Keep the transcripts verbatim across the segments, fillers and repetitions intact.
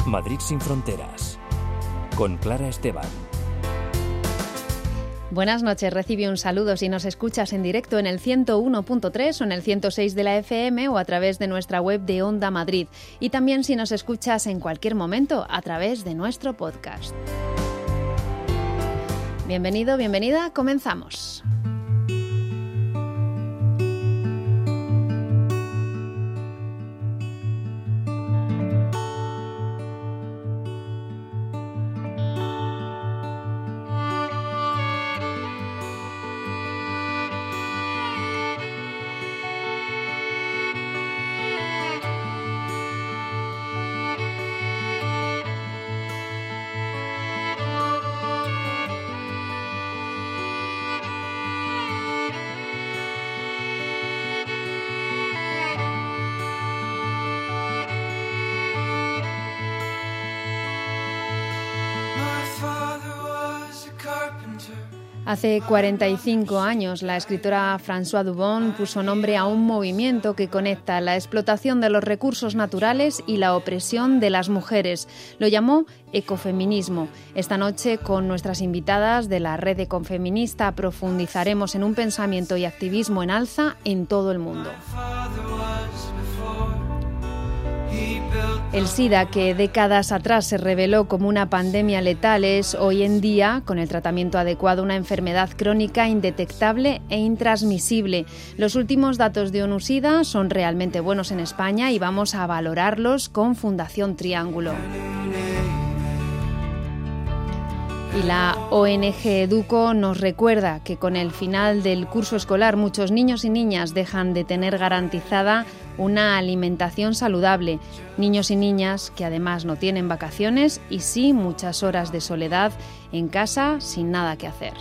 Madrid sin fronteras, con Clara Esteban. Buenas noches, recibe un saludo si nos escuchas en directo en el ciento uno punto tres o en el ciento seis de la F M o a través de nuestra web de Onda Madrid. Y también si nos escuchas en cualquier momento a través de nuestro podcast. Bienvenido, bienvenida, comenzamos. Hace cuarenta y cinco años, la escritora Françoise Dubon puso nombre a un movimiento que conecta la explotación de los recursos naturales y la opresión de las mujeres. Lo llamó ecofeminismo. Esta noche, con nuestras invitadas de la Red Ecofeminista, profundizaremos en un pensamiento y activismo en alza en todo el mundo. El SIDA, que décadas atrás se reveló como una pandemia letal, es hoy en día, con el tratamiento adecuado, una enfermedad crónica indetectable e intransmisible. Los últimos datos de ONU-SIDA son realmente buenos en España y vamos a valorarlos con Fundación Triángulo. Y la O N G Educo nos recuerda que con el final del curso escolar muchos niños y niñas dejan de tener garantizada una alimentación saludable. Niños y niñas que además no tienen vacaciones y sí muchas horas de soledad en casa sin nada que hacer.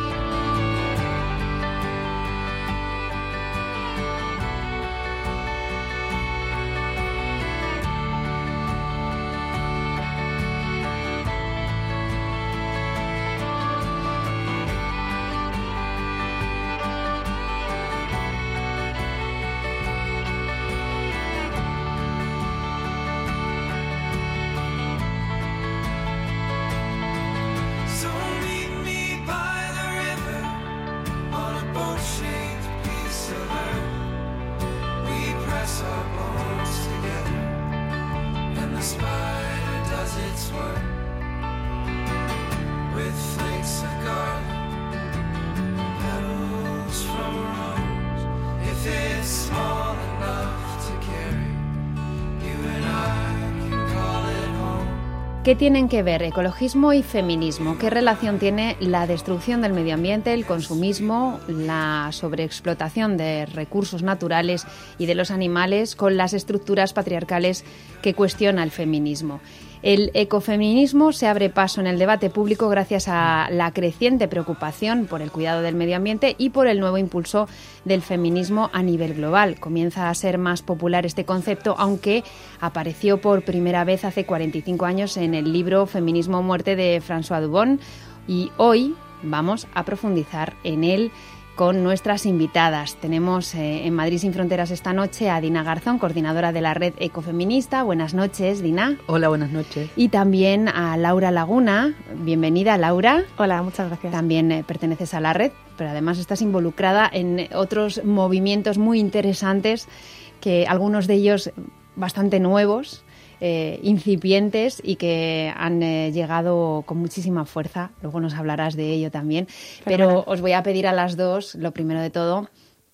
¿Qué tienen que ver ecologismo y feminismo? ¿Qué relación tiene la destrucción del medio ambiente, el consumismo, la sobreexplotación de recursos naturales y de los animales con las estructuras patriarcales que cuestiona el feminismo? El ecofeminismo se abre paso en el debate público gracias a la creciente preocupación por el cuidado del medio ambiente y por el nuevo impulso del feminismo a nivel global. Comienza a ser más popular este concepto, aunque apareció por primera vez hace cuarenta y cinco años en el libro Feminismo o Muerte de Françoise Dubon, y hoy vamos a profundizar en él con nuestras invitadas. Tenemos eh, en Madrid sin fronteras esta noche a Dina Garzón, coordinadora de la Red Ecofeminista. Buenas noches, Dina. Hola, buenas noches. Y también a Laura Laguna. Bienvenida, Laura. Hola, muchas gracias. También eh, perteneces a la Red, pero además estás involucrada en otros movimientos muy interesantes, que algunos de ellos bastante nuevos, Eh, incipientes y que han eh, llegado con muchísima fuerza. Luego nos hablarás de ello también. Pero, Pero os voy a pedir a las dos, lo primero de todo,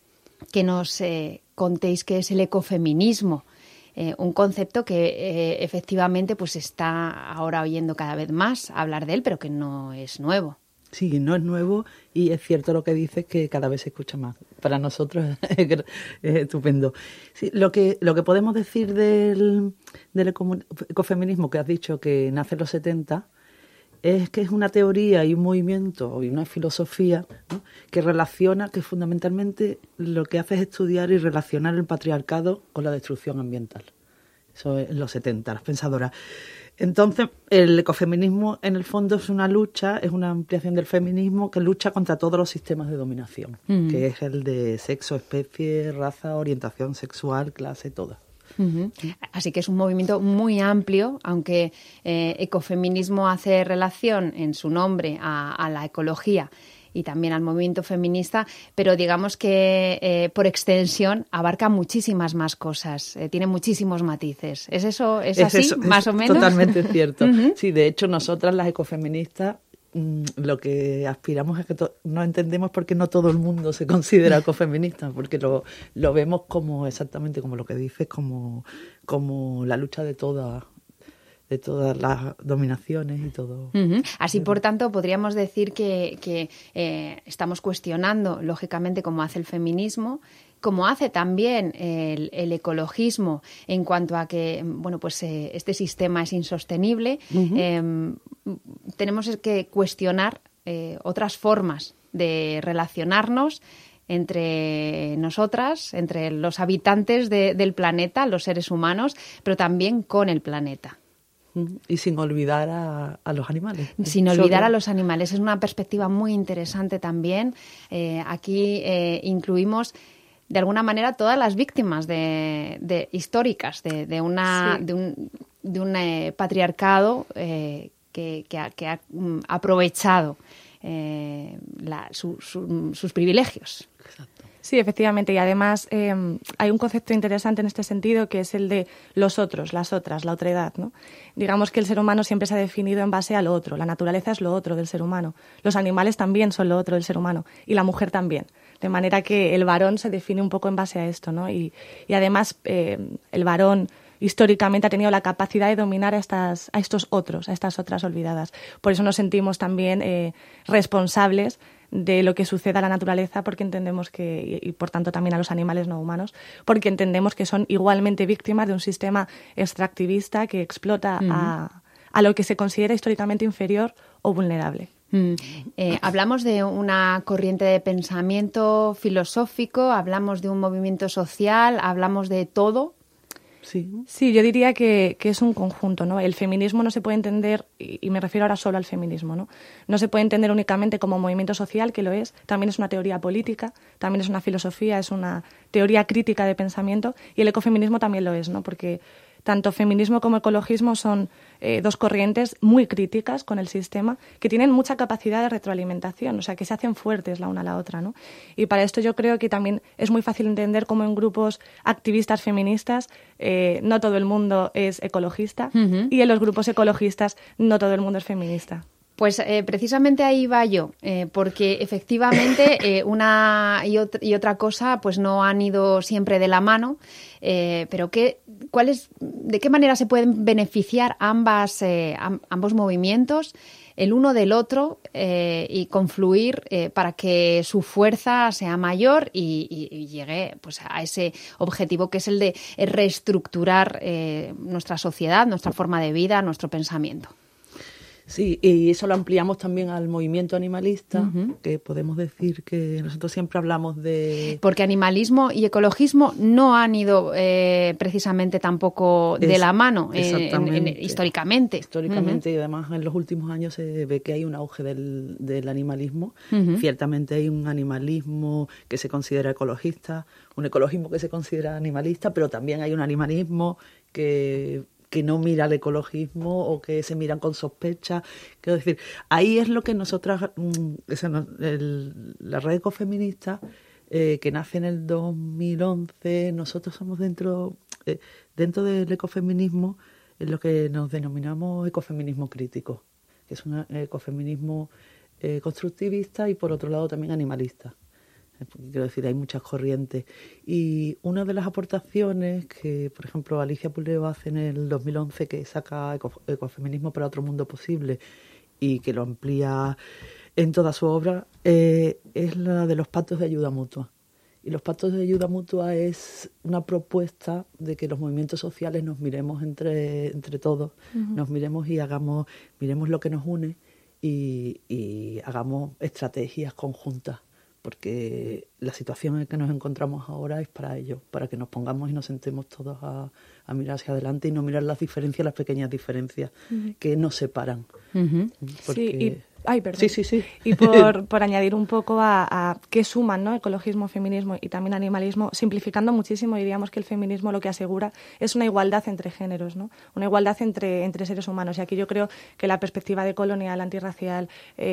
que nos eh, contéis qué es el ecofeminismo. Eh, un concepto que eh, efectivamente pues está ahora oyendo cada vez más hablar de él, pero que no es nuevo. Sí, no es nuevo y es cierto lo que dices, que cada vez se escucha más. Para nosotros es estupendo. Sí, lo que lo que podemos decir del, del ecofeminismo que has dicho, que nace en los setenta, es que es una teoría y un movimiento y una filosofía, ¿no?, que relaciona, que fundamentalmente lo que hace es estudiar y relacionar el patriarcado con la destrucción ambiental. Eso es en los setenta, las pensadoras. Entonces, el ecofeminismo, en el fondo, es una lucha, es una ampliación del feminismo que lucha contra todos los sistemas de dominación, mm. que es el de sexo, especie, raza, orientación sexual, clase, todas. Uh-huh. Así que es un movimiento muy amplio, aunque eh, ecofeminismo hace relación en su nombre a, a la ecología y también al movimiento feminista, pero digamos que eh, por extensión abarca muchísimas más cosas, eh, tiene muchísimos matices. ¿Es eso? ¿Es, es así, eso, más es o menos? Totalmente cierto. Uh-huh. Sí, de hecho, nosotras las ecofeministas mmm, lo que aspiramos es que to- no entendemos por qué no todo el mundo se considera ecofeminista, porque lo, lo vemos como exactamente como lo que dices, como, como la lucha de todas de todas las dominaciones y todo. Uh-huh. Así, por tanto, podríamos decir que, que eh, estamos cuestionando, lógicamente, cómo hace el feminismo, como hace también el, el ecologismo en cuanto a que, bueno, pues eh, este sistema es insostenible. Uh-huh. Eh, tenemos que cuestionar eh, otras formas de relacionarnos entre nosotras, entre los habitantes de, del planeta, los seres humanos, pero también con el planeta. Y sin olvidar a, a los animales. Sin olvidar a los animales. Es una perspectiva muy interesante también. Eh, aquí eh, incluimos, de alguna manera, todas las víctimas de, de, históricas de, de, una, sí. de un, de un eh, patriarcado eh, que, que, ha, que ha um, aprovechado eh, la, su, su, sus privilegios. Exacto. Sí, efectivamente. Y además eh, hay un concepto interesante en este sentido que es el de los otros, las otras, la otredad, ¿no? Digamos que el ser humano siempre se ha definido en base a lo otro. La naturaleza es lo otro del ser humano. Los animales también son lo otro del ser humano. Y la mujer también. De manera que el varón se define un poco en base a esto, ¿no? Y, y además eh, el varón históricamente ha tenido la capacidad de dominar a, estas, a estos otros, a estas otras olvidadas. Por eso nos sentimos también eh, responsables de lo que sucede a la naturaleza, porque entendemos que, y, y por tanto también a los animales no humanos, porque entendemos que son igualmente víctimas de un sistema extractivista que explota uh-huh. a, a lo que se considera históricamente inferior o vulnerable. Mm. Eh, hablamos de una corriente de pensamiento filosófico, hablamos de un movimiento social, hablamos de todo. Sí, sí, yo diría que, que es un conjunto, ¿no? El feminismo no se puede entender, y, y me refiero ahora solo al feminismo, ¿no? No se puede entender únicamente como movimiento social, que lo es, también es una teoría política, también es una filosofía, es una teoría crítica de pensamiento, y el ecofeminismo también lo es, ¿no? Porque tanto feminismo como ecologismo son eh, dos corrientes muy críticas con el sistema que tienen mucha capacidad de retroalimentación, o sea, que se hacen fuertes la una a la otra, ¿no? Y para esto yo creo que también es muy fácil entender cómo en grupos activistas feministas eh, no todo el mundo es ecologista uh-huh. y en los grupos ecologistas no todo el mundo es feminista. Pues eh, precisamente ahí va yo, eh, porque efectivamente eh, una y, ot- y otra cosa pues no han ido siempre de la mano, eh, pero ¿qué, cuál es, ¿de qué manera se pueden beneficiar ambas, eh, am- ambos movimientos, el uno del otro, eh, y confluir eh, para que su fuerza sea mayor y, y, y llegue pues, a ese objetivo que es el de reestructurar eh, nuestra sociedad, nuestra forma de vida, nuestro pensamiento? Sí, y eso lo ampliamos también al movimiento animalista, uh-huh. que podemos decir que nosotros siempre hablamos de... Porque animalismo y ecologismo no han ido eh, precisamente tampoco de es, la mano eh, en, en, históricamente. Históricamente, uh-huh. y además en los últimos años se ve que hay un auge del, del animalismo. Uh-huh. Ciertamente hay un animalismo que se considera ecologista, un ecologismo que se considera animalista, pero también hay un animalismo que... que no mira el ecologismo o que se miran con sospecha. Quiero decir, ahí es lo que nosotras, esa no, el, la red ecofeminista, eh, que nace en el dos mil once, nosotros somos dentro, eh, dentro del ecofeminismo, en lo que nos denominamos ecofeminismo crítico, que es un ecofeminismo eh, constructivista y por otro lado también animalista. Quiero decir, hay muchas corrientes. Y una de las aportaciones que, por ejemplo, Alicia Puleo hace en el dos mil once, que saca eco, Ecofeminismo para otro mundo posible y que lo amplía en toda su obra, eh, es la de los pactos de ayuda mutua. Y los pactos de ayuda mutua es una propuesta de que los movimientos sociales nos miremos entre, entre todos, uh-huh. nos miremos y hagamos, miremos lo que nos une y, y hagamos estrategias conjuntas. Porque la situación en la que nos encontramos ahora es para ello, para que nos pongamos y nos sentemos todos a, a mirar hacia adelante y no mirar las diferencias, las pequeñas diferencias uh-huh. que nos separan. Uh-huh. Porque... Sí, y Ay, perdón. Sí, sí, sí. Y por, por añadir un poco a, a qué suman, ¿no? Ecologismo, feminismo y también animalismo, simplificando muchísimo, diríamos que el feminismo lo que asegura es una igualdad entre géneros, ¿no? Una igualdad entre, entre seres humanos. Y aquí yo creo que la perspectiva decolonial, antirracial,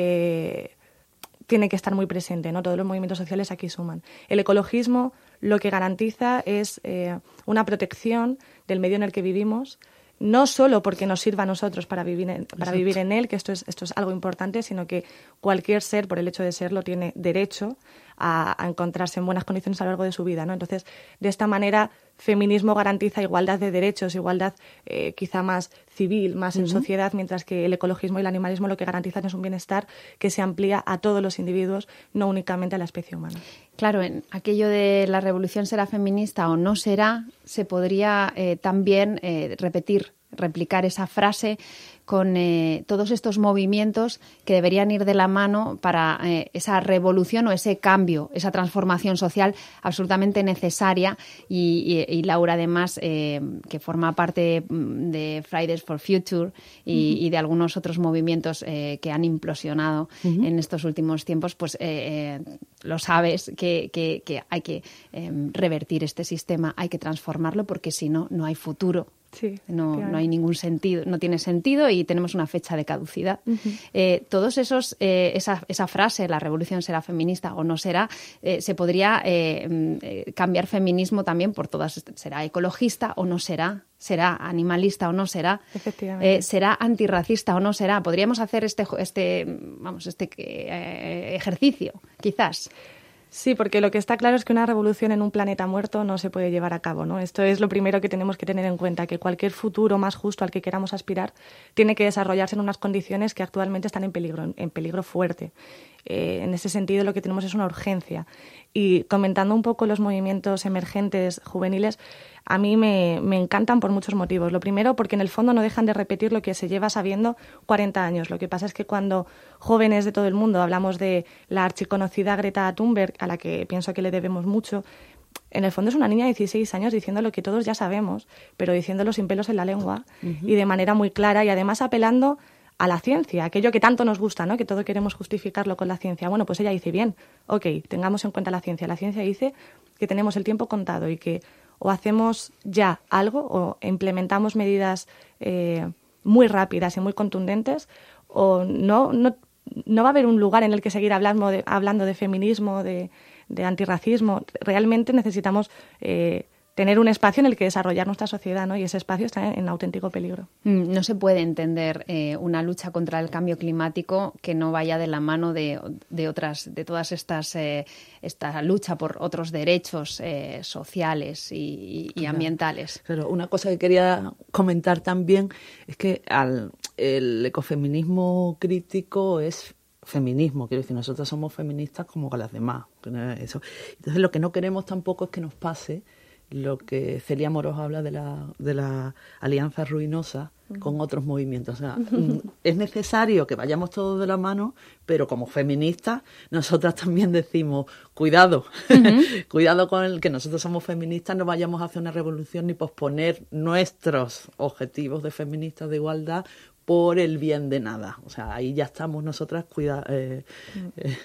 eh, tiene que estar muy presente, ¿no? Todos los movimientos sociales aquí suman. El ecologismo lo que garantiza es eh, una protección del medio en el que vivimos, no solo porque nos sirva a nosotros para vivir en, para vivir en él, que esto es, esto es algo importante, sino que cualquier ser, por el hecho de serlo, tiene derecho a, a encontrarse en buenas condiciones a lo largo de su vida, ¿no? Entonces, de esta manera, feminismo garantiza igualdad de derechos, igualdad eh, quizá más civil, más en uh-huh. sociedad, mientras que el ecologismo y el animalismo lo que garantizan es un bienestar que se amplía a todos los individuos, no únicamente a la especie humana. Claro, en aquello de la revolución será feminista o no será, se podría eh, también eh, repetir, replicar esa frase con eh, todos estos movimientos que deberían ir de la mano para eh, esa revolución o ese cambio, esa transformación social absolutamente necesaria. Y, y, y Laura, además, eh, que forma parte de Fridays for Future y, uh-huh. y de algunos otros movimientos eh, que han implosionado uh-huh. en estos últimos tiempos, pues eh, eh, lo sabes, que, que, que hay que eh, revertir este sistema, hay que transformarlo, porque si no, no hay futuro. Sí, no, no hay ningún sentido, no tiene sentido y tenemos una fecha de caducidad. Uh-huh. Eh, todos esos, eh, esa, esa frase, la revolución será feminista o no será, eh, se podría eh, eh, cambiar feminismo también por todas, será ecologista o no será, será animalista o no será, Efectivamente. Eh, será antirracista o no será. Podríamos hacer este, este, vamos, este eh, ejercicio, quizás. Sí, porque lo que está claro es que una revolución en un planeta muerto no se puede llevar a cabo, ¿no? Esto es lo primero que tenemos que tener en cuenta, que cualquier futuro más justo al que queramos aspirar tiene que desarrollarse en unas condiciones que actualmente están en peligro, en peligro fuerte. Eh, en ese sentido, lo que tenemos es una urgencia. Y comentando un poco los movimientos emergentes juveniles, a mí me, me encantan por muchos motivos. Lo primero, porque en el fondo no dejan de repetir lo que se lleva sabiendo cuarenta años. Lo que pasa es que cuando jóvenes de todo el mundo hablamos de la archiconocida Greta Thunberg, a la que pienso que le debemos mucho, en el fondo es una niña de dieciséis años diciendo lo que todos ya sabemos, pero diciéndolo sin pelos en la lengua uh-huh. y de manera muy clara, y además apelando a la ciencia, aquello que tanto nos gusta, ¿no? Que todo queremos justificarlo con la ciencia. Bueno, pues ella dice, bien, ok, tengamos en cuenta la ciencia. La ciencia dice que tenemos el tiempo contado y que o hacemos ya algo o implementamos medidas eh, muy rápidas y muy contundentes, o no, no, no va a haber un lugar en el que seguir hablando de, hablando de feminismo, de, de antirracismo. Realmente necesitamos eh, tener un espacio en el que desarrollar nuestra sociedad, ¿no? Y ese espacio está en, en auténtico peligro. No se puede entender eh, una lucha contra el cambio climático que no vaya de la mano de, de otras, de todas estas, eh, esta lucha por otros derechos eh, sociales y, y claro, ambientales. Claro, una cosa que quería comentar también es que al, el ecofeminismo crítico es feminismo, quiero decir, nosotros somos feministas como las demás. Eso. Entonces, lo que no queremos tampoco es que nos pase lo que Celia Moros habla de la, de la alianza ruinosa uh-huh. con otros movimientos. O sea, uh-huh. es necesario que vayamos todos de la mano, pero como feministas, nosotras también decimos, cuidado, uh-huh. cuidado con el que nosotros somos feministas, no vayamos a hacer una revolución ni posponer nuestros objetivos de feministas de igualdad por el bien de nada. O sea, ahí ya estamos nosotras, cuida, eh, eh,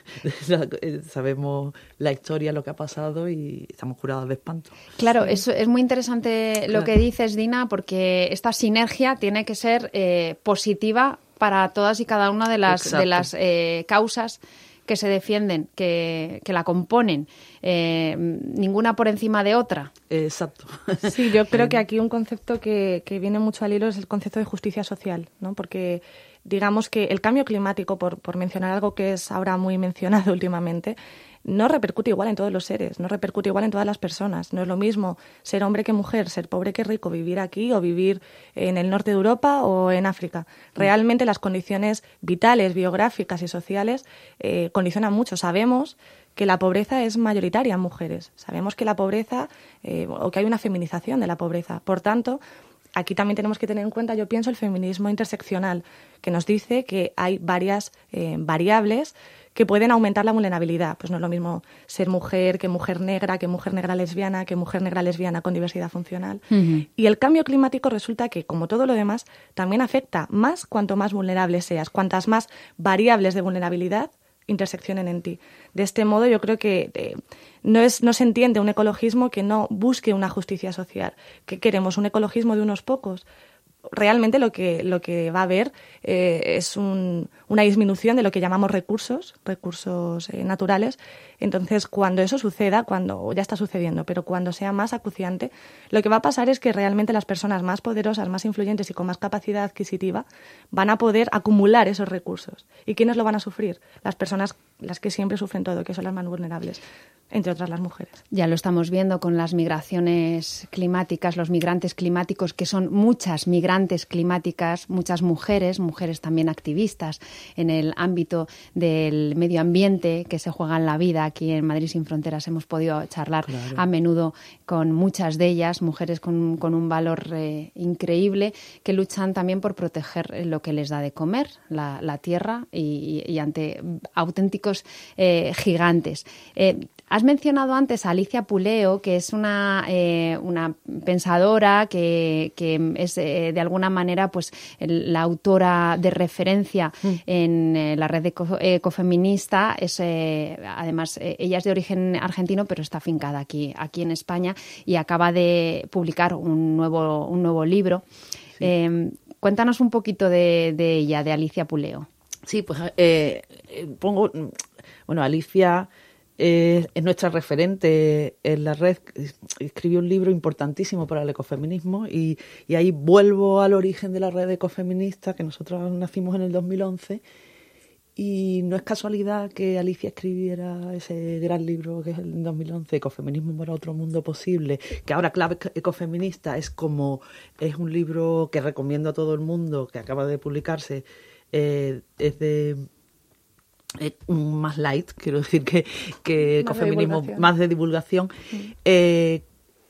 eh, sabemos la historia, lo que ha pasado y estamos curadas de espanto. Claro, es, es muy interesante claro. lo que dices, Dina, porque esta sinergia tiene que ser eh, positiva para todas y cada una de las, de las eh, causas que se defienden, que, que la componen, eh, ninguna por encima de otra. Exacto. Sí, yo creo que aquí un concepto que, que viene mucho al hilo es el concepto de justicia social, ¿no? Porque digamos que el cambio climático, por, por mencionar algo que es ahora muy mencionado últimamente, no repercute igual en todos los seres, no repercute igual en todas las personas. No es lo mismo ser hombre que mujer, ser pobre que rico, vivir aquí o vivir en el norte de Europa o en África. Realmente las condiciones vitales, biográficas y sociales eh, condicionan mucho. Sabemos que la pobreza es mayoritaria en mujeres. Sabemos que la pobreza, eh, o que hay una feminización de la pobreza. Por tanto, aquí también tenemos que tener en cuenta, yo pienso, el feminismo interseccional, que nos dice que hay varias eh, variables que pueden aumentar la vulnerabilidad. Pues no es lo mismo ser mujer que mujer negra, que mujer negra lesbiana, que mujer negra lesbiana con diversidad funcional. Uh-huh. Y el cambio climático resulta que, como todo lo demás, también afecta más cuanto más vulnerable seas, cuantas más variables de vulnerabilidad interseccionen en ti. De este modo, yo creo que eh, no, es, no se entiende un ecologismo que no busque una justicia social. ¿Qué queremos? ¿Un ecologismo de unos pocos? Realmente lo que, lo que va a haber eh, es un, una disminución de lo que llamamos recursos, recursos eh, naturales. Entonces, cuando eso suceda, cuando ya está sucediendo, pero cuando sea más acuciante, lo que va a pasar es que realmente las personas más poderosas, más influyentes y con más capacidad adquisitiva van a poder acumular esos recursos. ¿Y quiénes lo van a sufrir? Las personas las que siempre sufren todo, que son las más vulnerables, entre otras las mujeres. Ya lo estamos viendo con las migraciones climáticas, los migrantes climáticos, que son muchas migrantes climáticas, muchas mujeres, mujeres también activistas en el ámbito del medio ambiente, que se juegan la vida. Aquí en Madrid Sin Fronteras hemos podido charlar claro. a menudo con muchas de ellas, mujeres con, con un valor eh, increíble, que luchan también por proteger lo que les da de comer, la, la tierra, y, y, y ante auténticos eh, gigantes. Eh, Has mencionado antes a Alicia Puleo, que es una, eh, una pensadora que, que es eh, de alguna manera pues el, la autora de referencia mm. en eh, la red eco, ecofeminista. Es, eh, además, eh, ella es de origen argentino, pero está afincada aquí, aquí en España y acaba de publicar un nuevo, un nuevo libro. Sí. Eh, cuéntanos un poquito de, de ella, de Alicia Puleo. Sí, pues eh, pongo... Bueno, Alicia... Eh, es nuestra referente en la red, escribió un libro importantísimo para el ecofeminismo y, y ahí vuelvo al origen de la red ecofeminista, que nosotros nacimos en el dos mil once, y no es casualidad que Alicia escribiera ese gran libro que es el dos mil once, Ecofeminismo para otro mundo posible, que ahora Clave Ecofeminista es como es un libro que recomiendo a todo el mundo, que acaba de publicarse, eh, es de... Eh, más light, quiero decir que, que ecofeminismo, más de divulgación. Sí. Eh,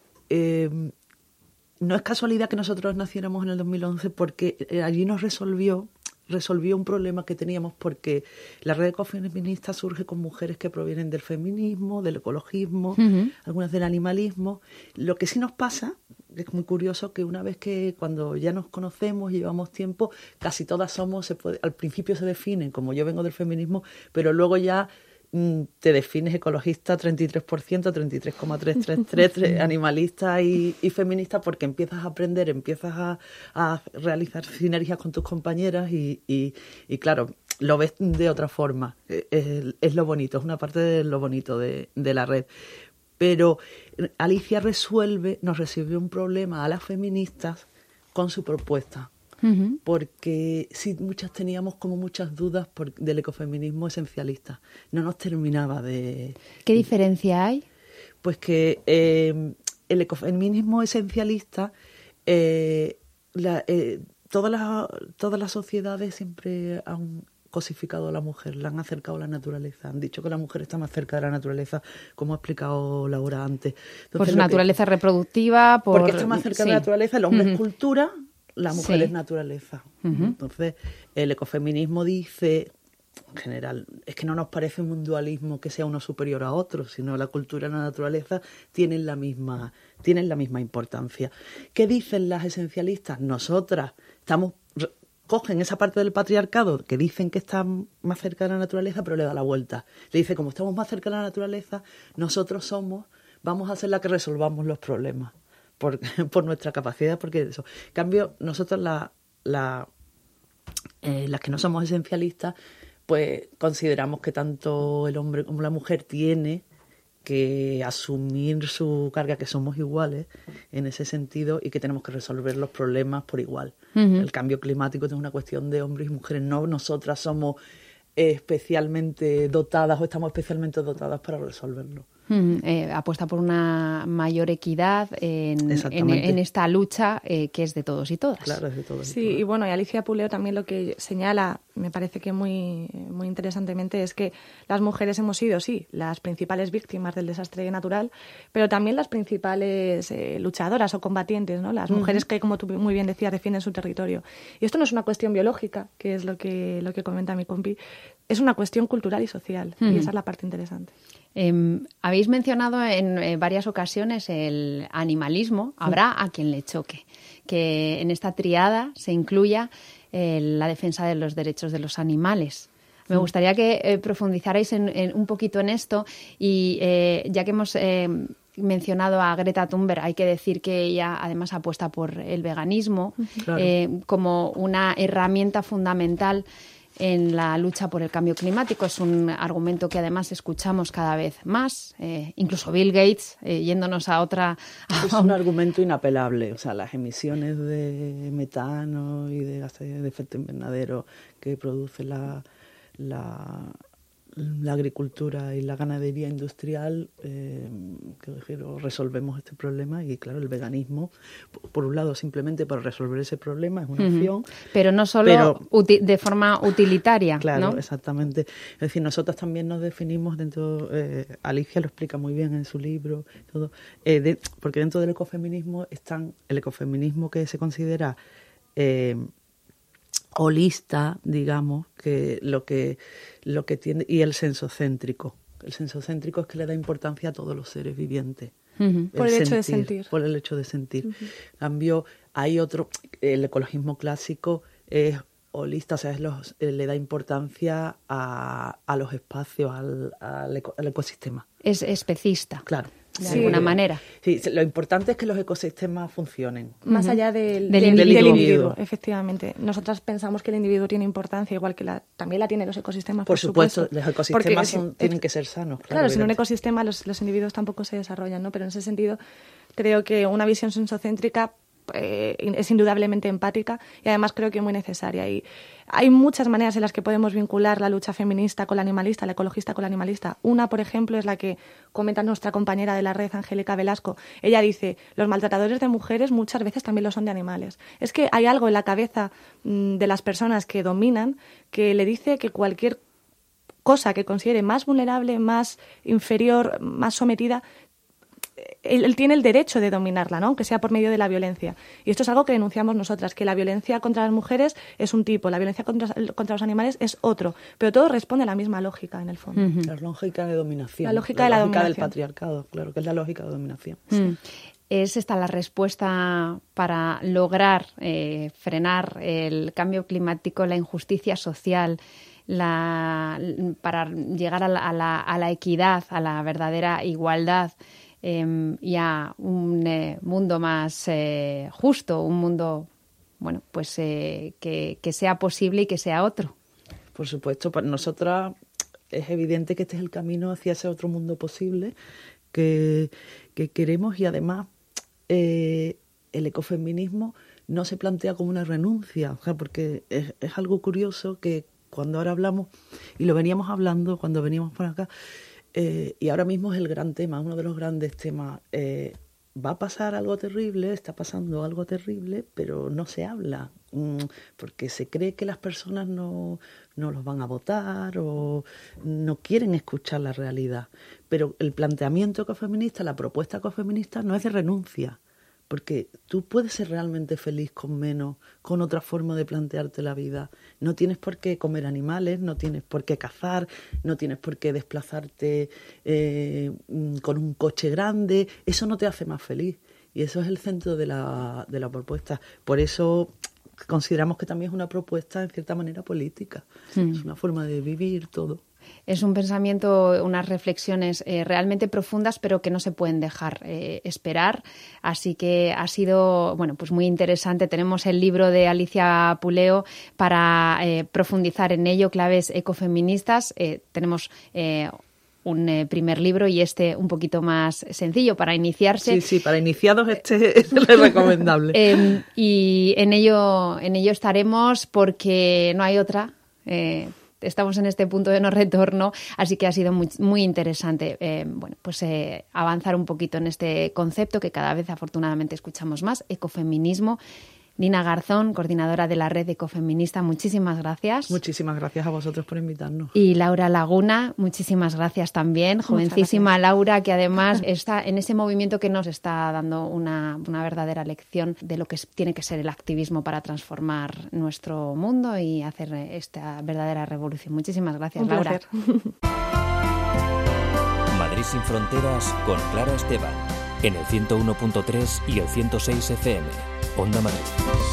eh, no es casualidad que nosotros naciéramos en el dos mil once porque allí nos resolvió resolvió un problema que teníamos, porque la red ecofeminista surge con mujeres que provienen del feminismo, del ecologismo, uh-huh. algunas del animalismo. Lo que sí nos pasa, es muy curioso, que una vez que cuando ya nos conocemos, llevamos tiempo, casi todas somos, se puede, al principio se definen como yo vengo del feminismo, pero luego ya mm, te defines ecologista treinta y tres por ciento, treinta y tres coma trescientos treinta y tres, animalista y, y feminista, porque empiezas a aprender, empiezas a, a realizar sinergias con tus compañeras y, y, y claro, lo ves de otra forma. Es, es lo bonito, es una parte de lo bonito de, de la red. Pero Alicia resuelve, nos resuelve un problema a las feministas con su propuesta. Uh-huh. Porque sí, muchas teníamos como muchas dudas por, del ecofeminismo esencialista. No nos terminaba de... ¿Qué diferencia hay? Pues que eh, el ecofeminismo esencialista, eh, la, eh, todas las, todas las sociedades siempre han cosificado a la mujer, la han acercado a la naturaleza, han dicho que la mujer está más cerca de la naturaleza, como ha explicado Laura antes. Entonces, por su naturaleza que, reproductiva, por... porque está más cerca sí. de la naturaleza, el hombre uh-huh. es cultura, la mujer sí. es naturaleza. Uh-huh. Entonces, el ecofeminismo dice, en general, es que no nos parece un dualismo que sea uno superior a otro, sino la cultura y la naturaleza tienen la misma, tienen la misma importancia. ¿Qué dicen las esencialistas? Nosotras estamos... cogen esa parte del patriarcado que dicen que está más cerca de la naturaleza, pero le da la vuelta. Le dice, como estamos más cerca de la naturaleza, nosotros somos, vamos a ser la que resolvamos los problemas por, por nuestra capacidad, porque eso. En cambio, nosotros la, la, eh, las que no somos esencialistas, pues consideramos que tanto el hombre como la mujer tiene que asumir su carga, que somos iguales en ese sentido y que tenemos que resolver los problemas por igual. Uh-huh. El cambio climático es una cuestión de hombres y mujeres, no nosotras somos especialmente dotadas o estamos especialmente dotadas para resolverlo. Uh-huh. Eh, apuesta por una mayor equidad en, en, en esta lucha eh, que es de todos y todas. Claro, es de todos sí, y todas. Y bueno, y Alicia Puleo también lo que señala, me parece que muy, muy interesantemente, es que las mujeres hemos sido, sí, las principales víctimas del desastre natural, pero también las principales eh, luchadoras o combatientes, ¿no? Las uh-huh. mujeres que, como tú muy bien decías, defienden su territorio. Y esto no es una cuestión biológica, que es lo que, lo que comenta mi compi, es una cuestión cultural y social, mm. y esa es la parte interesante. Eh, habéis mencionado en eh, varias ocasiones el animalismo. Habrá a quien le choque que en esta triada se incluya eh, la defensa de los derechos de los animales. Me gustaría que eh, profundizarais en, en, un poquito en esto y eh, ya que hemos eh, mencionado a Greta Thunberg, hay que decir que ella además apuesta por el veganismo, claro. eh, como una herramienta fundamental en la lucha por el cambio climático. Es un argumento que además escuchamos cada vez más, eh, incluso Bill Gates, eh, yéndonos a otra... A es un argumento inapelable, o sea, las emisiones de metano y de gases de efecto invernadero que produce la, la, la agricultura y la ganadería industrial, eh, que resolvemos este problema. Y claro, el veganismo, por un lado, simplemente para resolver ese problema, es una uh-huh. opción. Pero no solo pero, uti- de forma utilitaria, claro, ¿no? Exactamente. Es decir, nosotros también nos definimos dentro, eh, Alicia lo explica muy bien en su libro, todo, eh, de, porque dentro del ecofeminismo están el ecofeminismo que se considera eh, holista, digamos, que lo que lo que tiene, y el sensocéntrico. El sensocéntrico es que le da importancia a todos los seres vivientes. Uh-huh. Por el, el hecho sentir, de sentir. Por el hecho de sentir. Uh-huh. En cambio, hay otro, el ecologismo clásico es holista, o sea, es los, le da importancia a, a los espacios, al, al, eco, al ecosistema. Es especista. Claro. De sí, alguna manera. Sí, lo importante es que los ecosistemas funcionen. Más uh-huh. allá del, del, del, individuo. del individuo, efectivamente. Nosotras pensamos que el individuo tiene importancia, igual que la, también la tienen los ecosistemas, por, por supuesto. supuesto. Los ecosistemas son, es, tienen que ser sanos. Claro, claro sin un ecosistema los, los individuos tampoco se desarrollan, ¿no? Pero en ese sentido creo que una visión sensocéntrica eh, es indudablemente empática y además creo que muy necesaria. Y hay muchas maneras en las que podemos vincular la lucha feminista con la animalista, la ecologista con la animalista. Una, por ejemplo, es la que comenta nuestra compañera de la red, Angélica Velasco. Ella dice, los maltratadores de mujeres muchas veces también lo son de animales. Es que hay algo en la cabeza mmm, de las personas que dominan que le dice que cualquier cosa que considere más vulnerable, más inferior, más sometida, Él, él tiene el derecho de dominarla, ¿no? Aunque sea por medio de la violencia. Y esto es algo que denunciamos nosotras, que la violencia contra las mujeres es un tipo, la violencia contra, contra los animales es otro, pero todo responde a la misma lógica, en el fondo. Uh-huh. La lógica de dominación. La lógica, la de la lógica dominación. del patriarcado, claro, que es la lógica de dominación. Mm. Sí. ¿Es esta la respuesta para lograr eh, frenar el cambio climático, la injusticia social, la, para llegar a la, a, la, a la equidad, a la verdadera igualdad? Eh, y a un eh, mundo más eh, justo, un mundo, bueno, pues eh, que, que sea posible y que sea otro. Por supuesto, para nosotras es evidente que este es el camino hacia ese otro mundo posible que, que queremos, y además eh, el ecofeminismo no se plantea como una renuncia, o sea, porque es, es algo curioso que cuando ahora hablamos, y lo veníamos hablando cuando veníamos por acá, Eh, y ahora mismo es el gran tema, uno de los grandes temas. Eh, va a pasar algo terrible, está pasando algo terrible, pero no se habla, mmm, porque se cree que las personas no, no los van a votar o no quieren escuchar la realidad. Pero el planteamiento ecofeminista, la propuesta ecofeminista no es de renuncia, porque tú puedes ser realmente feliz con menos, con otra forma de plantearte la vida. No tienes por qué comer animales, no tienes por qué cazar, no tienes por qué desplazarte eh, con un coche grande. Eso no te hace más feliz. Y eso es el centro de la, de la propuesta. Por eso consideramos que también es una propuesta, en cierta manera, política. Mm. Es una forma de vivir todo. Es un pensamiento, unas reflexiones eh, realmente profundas, pero que no se pueden dejar eh, esperar. Así que ha sido, bueno, pues muy interesante. Tenemos el libro de Alicia Puleo para eh, profundizar en ello, Claves ecofeministas. Eh, tenemos eh, un eh, primer libro y este un poquito más sencillo para iniciarse. Sí, sí, para iniciados este es el recomendable. eh, y en ello, en ello estaremos porque no hay otra. Eh, Estamos en este punto de no retorno, así que ha sido muy, muy interesante eh, bueno, pues, eh, avanzar un poquito en este concepto que cada vez afortunadamente escuchamos más, ecofeminismo, Dina Garzón, coordinadora de la Red Ecofeminista, muchísimas gracias. Muchísimas gracias a vosotros por invitarnos. Y Laura Laguna, muchísimas gracias también. Jovencísima Laura, que además está en ese movimiento que nos está dando una, una verdadera lección de lo que es, tiene que ser el activismo para transformar nuestro mundo y hacer esta verdadera revolución. Muchísimas gracias, Un Laura. placer. Madrid sin fronteras con Clara Esteban, en el ciento uno punto tres y el ciento seis F M. Onda Madrid.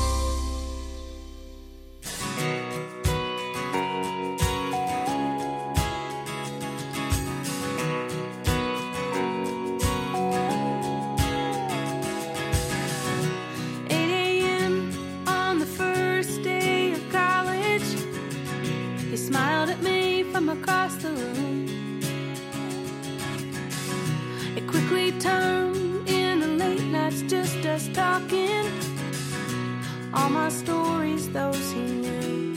All my stories, those he knew.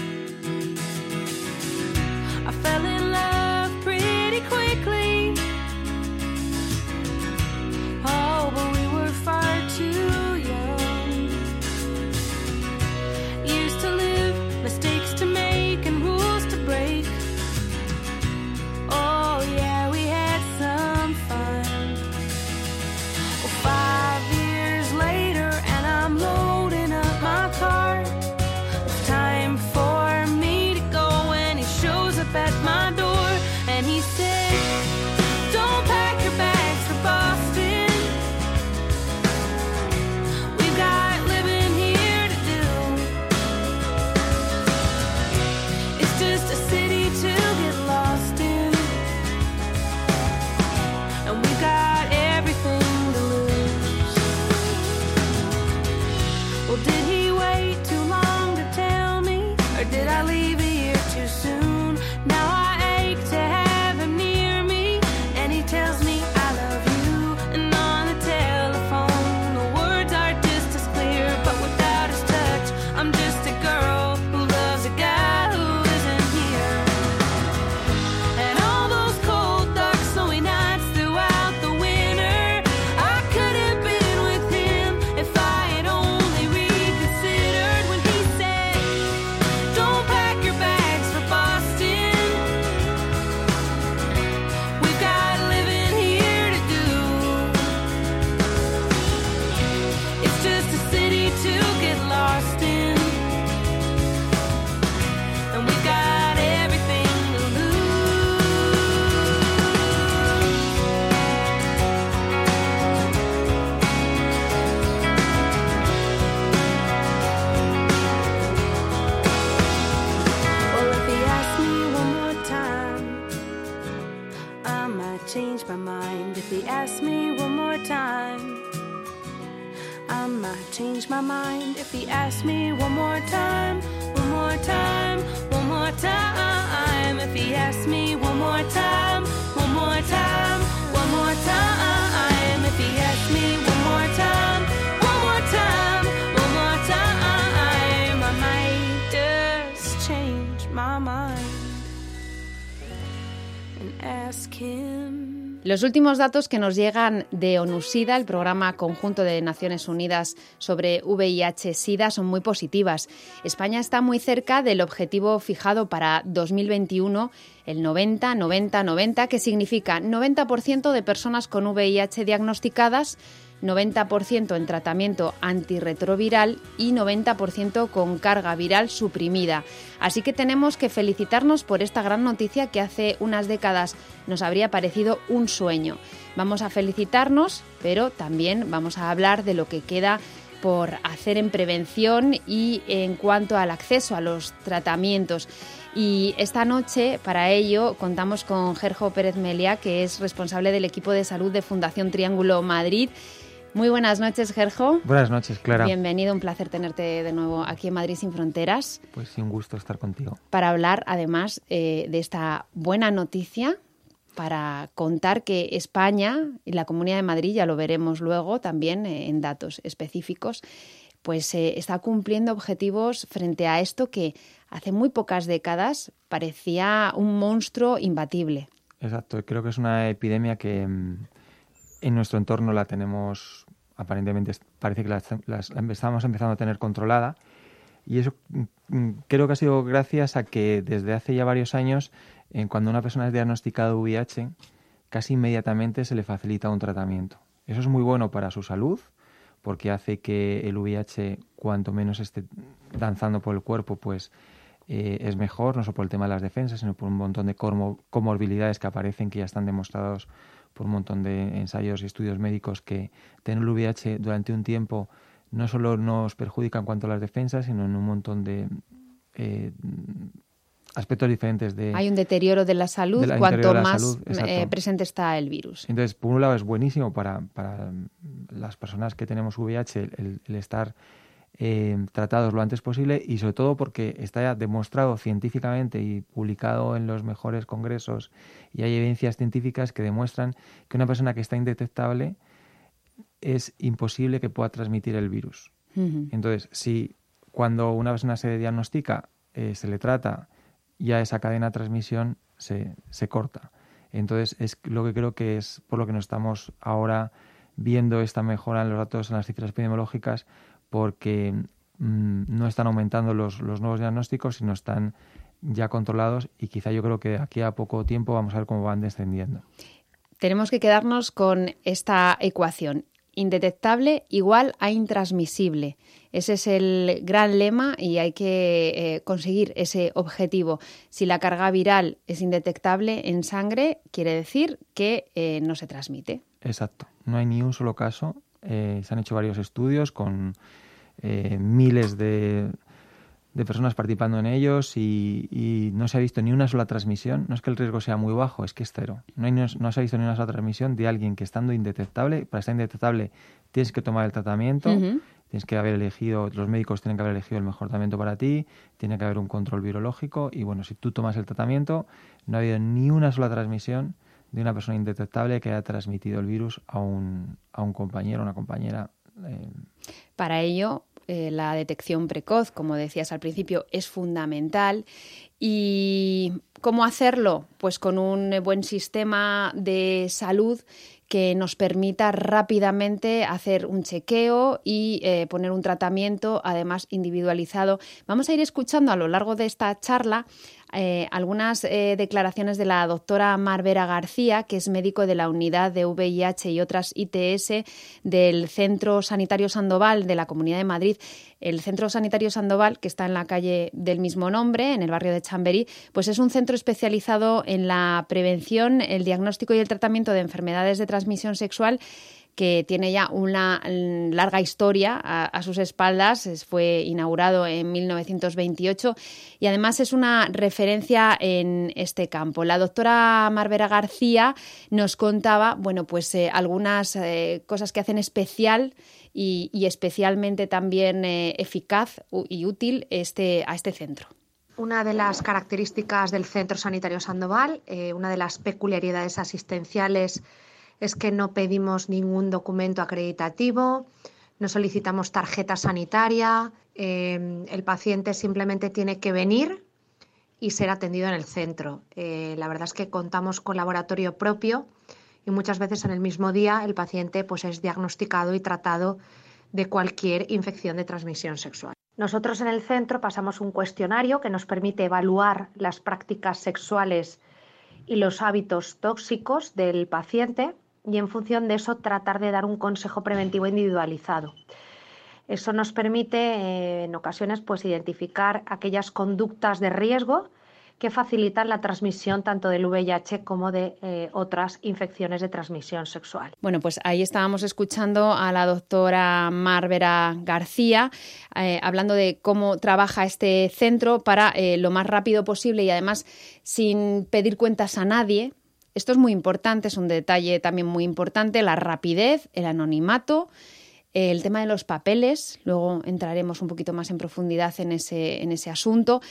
I fell in love pretty quickly. Oh, but we were far too young. Years to live, mistakes to make, and rules to break. Oh, yeah, we had some fun. Oh, five years later, and I'm loading up my car. It's time for me to go, and he shows up at my door, and he said, don't pack your bags for Boston. We've got living here to do. It's just a city to get lost in, and we've got everything to lose. Well, did he wait too long to tell me, or did I leave a year too soon? Now I ache to have him near me, and he tells me I love you. And on the telephone, the words are just as clear, but without his touch, I'm just a girl who loves a guy who isn't here. And all those cold, dark, snowy nights throughout the winter, I could have been with him if I had only reconsidered when he said, don't pack your bags for Boston. We've got living here to do. It's just a city to get lost in, and we've got everything to lose. Well, if he asks me one more time, I might change my mind. If he asks me one more time, I might change my mind. If he asks me one more time, one more time, one more time. If he asks me one more time, one more time, one more time. If he asks me one more time, one more time, one more time, I might just change my mind and ask him. Los últimos datos que nos llegan de ONU-SIDA, el programa conjunto de Naciones Unidas sobre V I H-SIDA, son muy positivas. España está muy cerca del objetivo fijado para dos mil veintiuno, el noventa, noventa, noventa, que significa noventa por ciento de personas con V I H diagnosticadas, noventa por ciento en tratamiento antirretroviral y noventa por ciento con carga viral suprimida. Así que tenemos que felicitarnos por esta gran noticia que hace unas décadas nos habría parecido un sueño. Vamos a felicitarnos, pero también vamos a hablar de lo que queda por hacer en prevención y en cuanto al acceso a los tratamientos. Y esta noche, para ello, contamos con Gerjo Pérez Meliá, que es responsable del equipo de salud de Fundación Triángulo Madrid. Muy buenas noches, Gerjo. Buenas noches, Clara. Bienvenido, un placer tenerte de nuevo aquí en Madrid sin Fronteras. Pues sí, un gusto estar contigo. Para hablar, además, eh, de esta buena noticia, para contar que España y la Comunidad de Madrid, ya lo veremos luego también eh, en datos específicos, pues eh, está cumpliendo objetivos frente a esto que hace muy pocas décadas parecía un monstruo imbatible. Exacto, creo que es una epidemia que en nuestro entorno la tenemos aparentemente parece que las, las, la estamos empezando a tener controlada. Y eso mm, creo que ha sido gracias a que desde hace ya varios años, eh, cuando una persona es diagnosticada de V I H, casi inmediatamente se le facilita un tratamiento. Eso es muy bueno para su salud, porque hace que el V I H, cuanto menos esté danzando por el cuerpo, pues eh, es mejor, no solo por el tema de las defensas, sino por un montón de comor- comorbilidades que aparecen, que ya están demostrados por un montón de ensayos y estudios médicos, que tener el V I H durante un tiempo no solo nos perjudica en cuanto a las defensas, sino en un montón de eh, aspectos diferentes de... Hay un deterioro de la salud de la- cuanto interior de la más salud, exacto. eh, presente está el virus. Entonces, por un lado es buenísimo para, para las personas que tenemos V I H el, el estar eh, tratados lo antes posible, y sobre todo porque está ya demostrado científicamente y publicado en los mejores congresos, y hay evidencias científicas que demuestran que una persona que está indetectable es imposible que pueda transmitir el virus. Uh-huh. Entonces, si cuando una persona se diagnostica, eh, se le trata, ya esa cadena de transmisión se, se corta. Entonces, es lo que creo que es por lo que nos estamos ahora viendo esta mejora en los datos, en las cifras epidemiológicas, porque mmm, no están aumentando los, los nuevos diagnósticos, sino están ya controlados, y quizá yo creo que aquí a poco tiempo vamos a ver cómo van descendiendo. Tenemos que quedarnos con esta ecuación. Indetectable igual a intransmisible. Ese es el gran lema y hay que eh, conseguir ese objetivo. Si la carga viral es indetectable en sangre, quiere decir que eh, no se transmite. Exacto. No hay ni un solo caso. Eh, se han hecho varios estudios con eh, miles de, de personas participando en ellos, y, y no se ha visto ni una sola transmisión. No es que el riesgo sea muy bajo, es que es cero. No, hay, no, no se ha visto ni una sola transmisión de alguien que, estando indetectable, para estar indetectable tienes que tomar el tratamiento, uh-huh. tienes que haber elegido, los médicos tienen que haber elegido el mejor tratamiento para ti, tiene que haber un control virológico, y bueno, si tú tomas el tratamiento, no ha habido ni una sola transmisión de una persona indetectable que haya transmitido el virus a un, a un compañero o una compañera. Eh. Para ello, eh, la detección precoz, como decías al principio, es fundamental. ¿Y cómo hacerlo? Pues con un buen sistema de salud que nos permita rápidamente hacer un chequeo y eh, poner un tratamiento, además individualizado. Vamos a ir escuchando a lo largo de esta charla eh, algunas eh, declaraciones de la doctora Mar Vera García, que es médico de la unidad de V I H y otras I T S del Centro Sanitario Sandoval de la Comunidad de Madrid. El Centro Sanitario Sandoval, que está en la calle del mismo nombre, en el barrio de Chamberí, pues es un centro especializado en la prevención, el diagnóstico y el tratamiento de enfermedades de transmisión sexual, que tiene ya una larga historia a, a sus espaldas. Fue inaugurado en mil novecientos veintiocho y además es una referencia en este campo. La doctora Mar Vera García nos contaba, bueno, pues eh, algunas eh, cosas que hacen especial y, y especialmente también eh, eficaz y útil este, a este centro. Una de las características del Centro Sanitario Sandoval, eh, una de las peculiaridades asistenciales, es que no pedimos ningún documento acreditativo, no solicitamos tarjeta sanitaria, eh, el paciente simplemente tiene que venir y ser atendido en el centro. Eh, la verdad es que contamos con laboratorio propio y muchas veces en el mismo día el paciente pues, es diagnosticado y tratado de cualquier infección de transmisión sexual. Nosotros en el centro pasamos un cuestionario que nos permite evaluar las prácticas sexuales y los hábitos tóxicos del paciente, y en función de eso tratar de dar un consejo preventivo individualizado. Eso nos permite eh, en ocasiones pues, identificar aquellas conductas de riesgo que facilitan la transmisión tanto del V I H como de eh, otras infecciones de transmisión sexual. Bueno, pues ahí estábamos escuchando a la doctora Mar Vera García eh, hablando de cómo trabaja este centro para eh, lo más rápido posible y además sin pedir cuentas a nadie. Esto es muy importante, es un detalle también muy importante, la rapidez, el anonimato, el tema de los papeles, luego entraremos un poquito más en profundidad en ese, en ese asunto,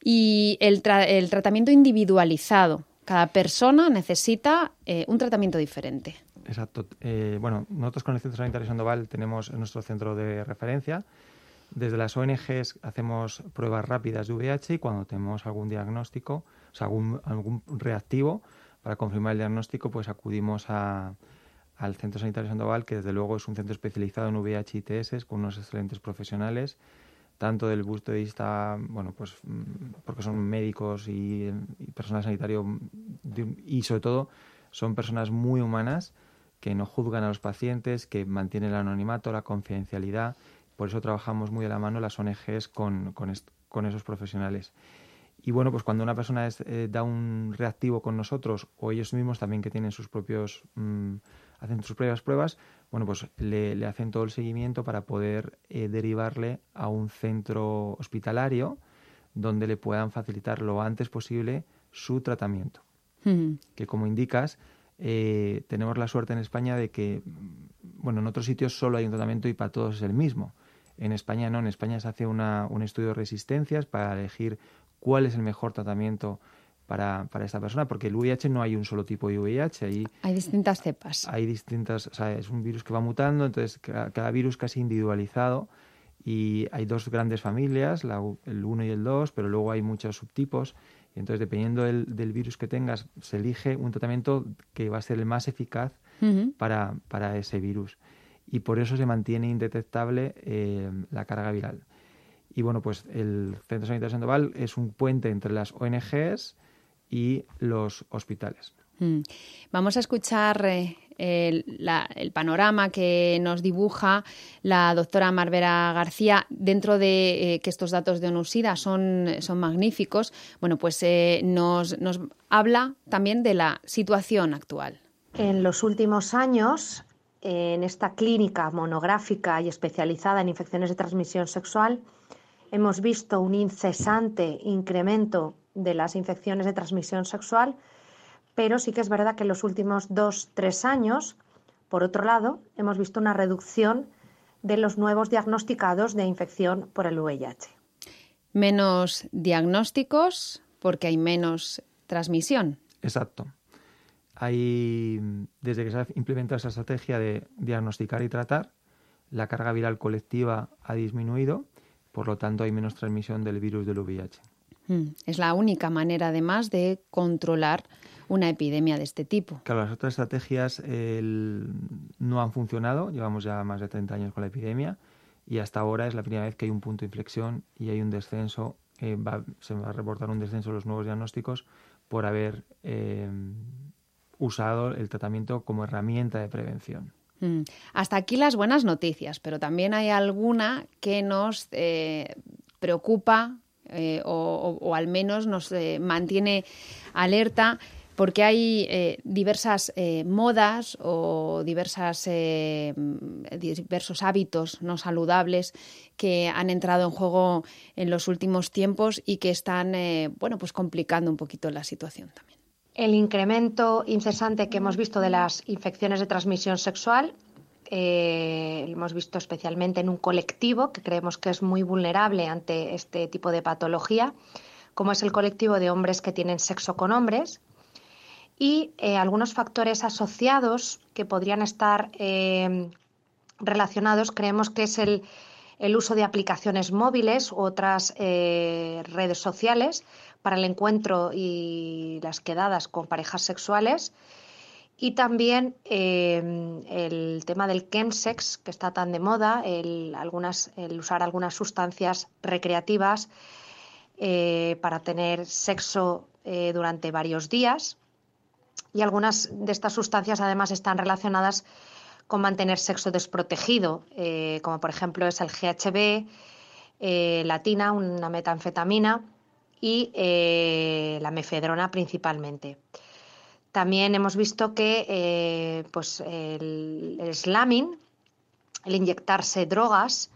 y el, tra- el tratamiento individualizado. Cada persona necesita eh, un tratamiento diferente. Exacto. Eh, bueno, nosotros con el Centro Sanitario Sandoval tenemos nuestro centro de referencia. Desde las O N Ges hacemos pruebas rápidas de V I H y cuando tenemos algún diagnóstico, o sea, algún, algún reactivo, para confirmar el diagnóstico, pues acudimos a, al Centro Sanitario Sandoval, que desde luego es un centro especializado en V I H y T S con unos excelentes profesionales, tanto del punto de vista, bueno, pues porque son médicos y, y personal sanitario y sobre todo son personas muy humanas que no juzgan a los pacientes, que mantienen el anonimato, la confidencialidad. Por eso trabajamos muy de la mano las O N Ges con, con, est- con esos profesionales. Y bueno, pues cuando una persona es, eh, da un reactivo con nosotros, o ellos mismos también que tienen sus propios, mmm, hacen sus propias pruebas, bueno, pues le, le hacen todo el seguimiento para poder eh, derivarle a un centro hospitalario donde le puedan facilitar lo antes posible su tratamiento. Mm. Que como indicas, eh, tenemos la suerte en España de que, bueno, en otros sitios solo hay un tratamiento y para todos es el mismo. En España no, en España se hace una, un estudio de resistencias para elegir cuál es el mejor tratamiento para, para esta persona, porque el V I H no hay un solo tipo de V I H. Hay, hay distintas cepas. Hay distintas, o sea, es un virus que va mutando, entonces cada, cada virus casi individualizado, y hay dos grandes familias, la, el uno y el dos, pero luego hay muchos subtipos, y entonces dependiendo del, del virus que tengas, se elige un tratamiento que va a ser el más eficaz uh-huh. para, para ese virus. Y por eso se mantiene indetectable eh, la carga viral. Y bueno, pues el Centro Sanitario Sandoval es un puente entre las O N Ges y los hospitales. Mm. Vamos a escuchar eh, el, la, el panorama que nos dibuja la doctora Marbera García dentro de eh, que estos datos de ONUSIDA son, son magníficos. Bueno, pues eh, nos, nos habla también de la situación actual. En los últimos años, en esta clínica monográfica y especializada en infecciones de transmisión sexual, hemos visto un incesante incremento de las infecciones de transmisión sexual, pero sí que es verdad que en los últimos dos, tres años, por otro lado, hemos visto una reducción de los nuevos diagnosticados de infección por el V I H. Menos diagnósticos porque hay menos transmisión. Exacto. Hay, desde que se ha implementado esa estrategia de diagnosticar y tratar, la carga viral colectiva ha disminuido, por lo tanto hay menos transmisión del virus del V I H. Es la única manera, además, de controlar una epidemia de este tipo. Claro, las otras estrategias eh, no han funcionado. Llevamos ya más de treinta años con la epidemia y hasta ahora es la primera vez que hay un punto de inflexión y hay un descenso. Eh, va, se va a reportar un descenso de los nuevos diagnósticos por haber eh, usado el tratamiento como herramienta de prevención. Mm. Hasta aquí las buenas noticias, pero también hay alguna que nos eh, preocupa eh, o, o, o al menos nos eh, mantiene alerta, porque hay eh, diversas eh, modas o diversas, eh, diversos hábitos no saludables que han entrado en juego en los últimos tiempos y que están eh, bueno, pues complicando un poquito la situación también. El incremento incesante que hemos visto de las infecciones de transmisión sexual, eh, lo hemos visto especialmente en un colectivo que creemos que es muy vulnerable ante este tipo de patología, como es el colectivo de hombres que tienen sexo con hombres, y eh, algunos factores asociados que podrían estar eh, relacionados, creemos que es el, el uso de aplicaciones móviles u otras eh, redes sociales para el encuentro y las quedadas con parejas sexuales, y también eh, el tema del chemsex, que está tan de moda, el, algunas, el usar algunas sustancias recreativas eh, para tener sexo eh, durante varios días, y algunas de estas sustancias además están relacionadas con mantener sexo desprotegido, eh, como por ejemplo es el G H B, eh, la tina, una metanfetamina, y eh, la mefedrona principalmente. También hemos visto que eh, pues el, el slamming, el inyectarse drogas,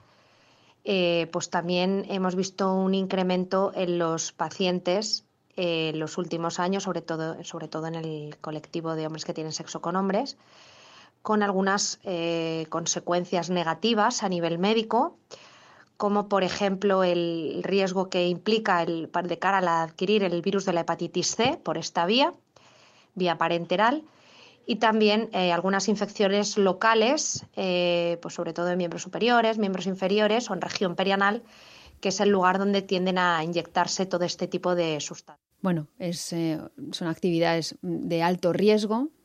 eh, pues también hemos visto un incremento en los pacientes eh, en los últimos años, sobre todo, sobre todo en el colectivo de hombres que tienen sexo con hombres, con algunas eh, consecuencias negativas a nivel médico, como por ejemplo el riesgo que implica el, de cara a adquirir el virus de la hepatitis C por esta vía, vía parenteral, y también eh, algunas infecciones locales, eh, pues sobre todo en miembros superiores, miembros inferiores o en región perianal, que es el lugar donde tienden a inyectarse todo este tipo de sustancias. Bueno, es, eh, son actividades de alto riesgo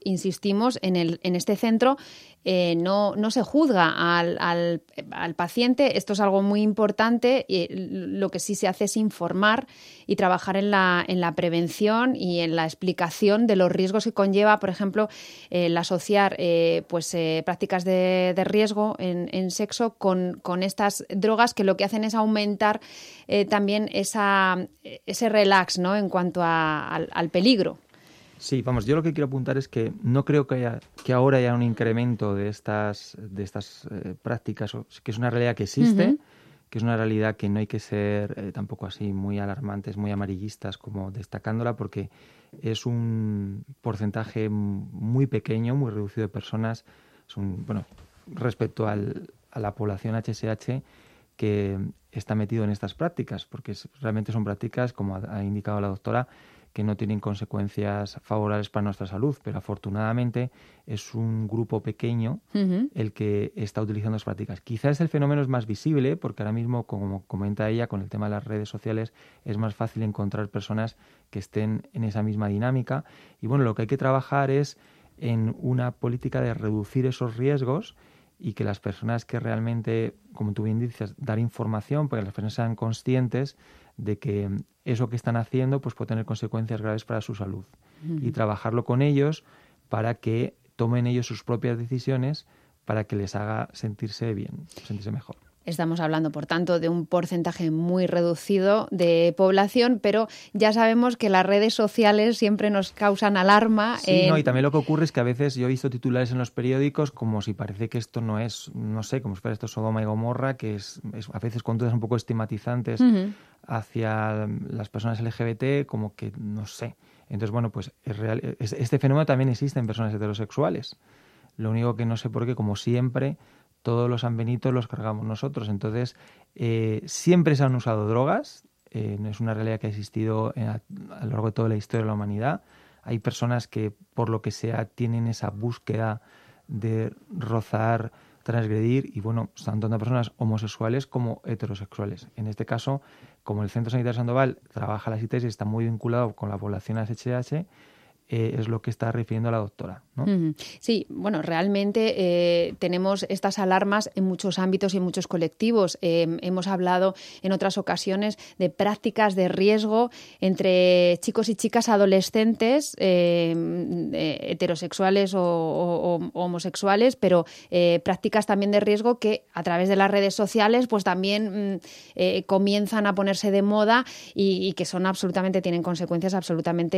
insistimos, en, el, en este centro eh, no, no se juzga al, al, al paciente. Esto es algo muy importante. Y lo que sí se hace es informar y trabajar en la, en la prevención y en la explicación de los riesgos que conlleva, por ejemplo, eh, el asociar eh, pues, eh, prácticas de, de riesgo en, en sexo con, con estas drogas que lo que hacen es aumentar eh, también esa, ese relax, ¿no?, en cuanto a, al, al peligro. Sí, vamos, yo lo que quiero apuntar es que no creo que haya, que ahora haya un incremento de estas, de estas eh, prácticas, que es una realidad que existe, uh-huh. que es una realidad que no hay que ser eh, tampoco así muy alarmantes, muy amarillistas como destacándola, porque es un porcentaje muy pequeño, muy reducido de personas, es un, bueno, respecto al, a la población H S H que está metido en estas prácticas, porque es, realmente son prácticas, como ha, ha indicado la doctora, que no tienen consecuencias favorables para nuestra salud, pero afortunadamente es un grupo pequeño uh-huh. el que está utilizando las prácticas. Quizás el fenómeno es más visible, porque ahora mismo, como comenta ella, con el tema de las redes sociales, es más fácil encontrar personas que estén en esa misma dinámica. Y bueno, lo que hay que trabajar es en una política de reducir esos riesgos y que las personas que realmente, como tú bien dices, dar información, porque las personas sean conscientes de que eso que están haciendo pues puede tener consecuencias graves para su salud. Uh-huh. Y trabajarlo con ellos para que tomen ellos sus propias decisiones para que les haga sentirse bien, sentirse mejor. Estamos hablando, por tanto, de un porcentaje muy reducido de población, pero ya sabemos que las redes sociales siempre nos causan alarma. Sí, en... no, y también lo que ocurre es que a veces yo he visto titulares en los periódicos como si parece que esto no es, no sé, como si fuera esto Sodoma y Gomorra, que es, es a veces con dudas un poco estigmatizantes uh-huh. hacia las personas L G B T, como que no sé. Entonces, bueno, pues es real, es, este fenómeno también existe en personas heterosexuales. Lo único que no sé por qué, como siempre, todos los sanbenitos los cargamos nosotros. Entonces, eh, siempre se han usado drogas. Eh, no es una realidad que ha existido en, a, a lo largo de toda la historia de la humanidad. Hay personas que, por lo que sea, tienen esa búsqueda de rozar, transgredir, y bueno, tanto personas homosexuales como heterosexuales. En este caso, como el Centro Sanitario Sandoval trabaja la SITES y está muy vinculado con la población H S H, Eh, es lo que está refiriendo la doctora, ¿no? Sí, bueno, realmente eh, tenemos estas alarmas en muchos ámbitos y en muchos colectivos. Eh, hemos hablado en otras ocasiones de prácticas de riesgo entre chicos y chicas adolescentes, eh, eh, heterosexuales o, o, o homosexuales, pero eh, prácticas también de riesgo que a través de las redes sociales pues también eh, comienzan a ponerse de moda y, y que son absolutamente, tienen consecuencias absolutamente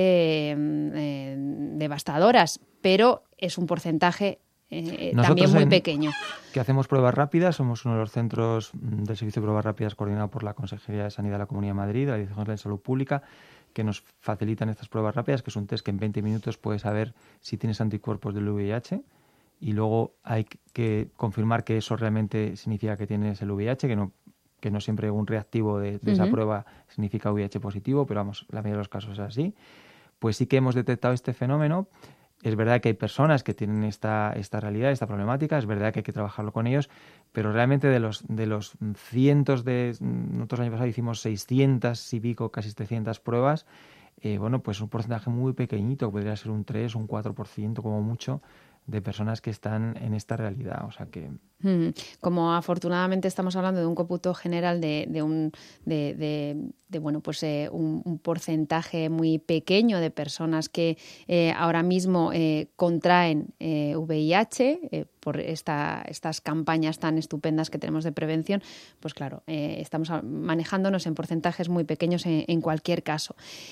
eh, devastadoras, pero es un porcentaje eh, también muy en, pequeño. Que hacemos pruebas rápidas, somos uno de los centros del servicio de pruebas rápidas coordinado por la Consejería de Sanidad de la Comunidad de Madrid, la Dirección General de Salud Pública, que nos facilitan estas pruebas rápidas, que es un test que en veinte minutos puedes saber si tienes anticuerpos del V I H, y luego hay que confirmar que eso realmente significa que tienes el V I H, que no que no siempre un reactivo de, de uh-huh. esa prueba significa V I H positivo, pero vamos, la mayoría de los casos es así. Pues sí que hemos detectado este fenómeno. Es verdad que hay personas que tienen esta, esta realidad, esta problemática, es verdad que hay que trabajarlo con ellos, pero realmente de los, de los cientos de... Nosotros el año pasado hicimos seiscientas y pico, casi setecientas pruebas, eh, bueno, pues un porcentaje muy pequeñito, podría ser un tres, un cuatro por ciento como mucho, de personas que están en esta realidad, o sea que... Como afortunadamente estamos hablando de un cómputo general de, de un de, de, de bueno pues eh, un, un porcentaje muy pequeño de personas que eh, ahora mismo eh, contraen eh, V I H eh, por esta, estas campañas tan estupendas que tenemos de prevención, pues claro, eh, estamos manejándonos en porcentajes muy pequeños en, en cualquier caso.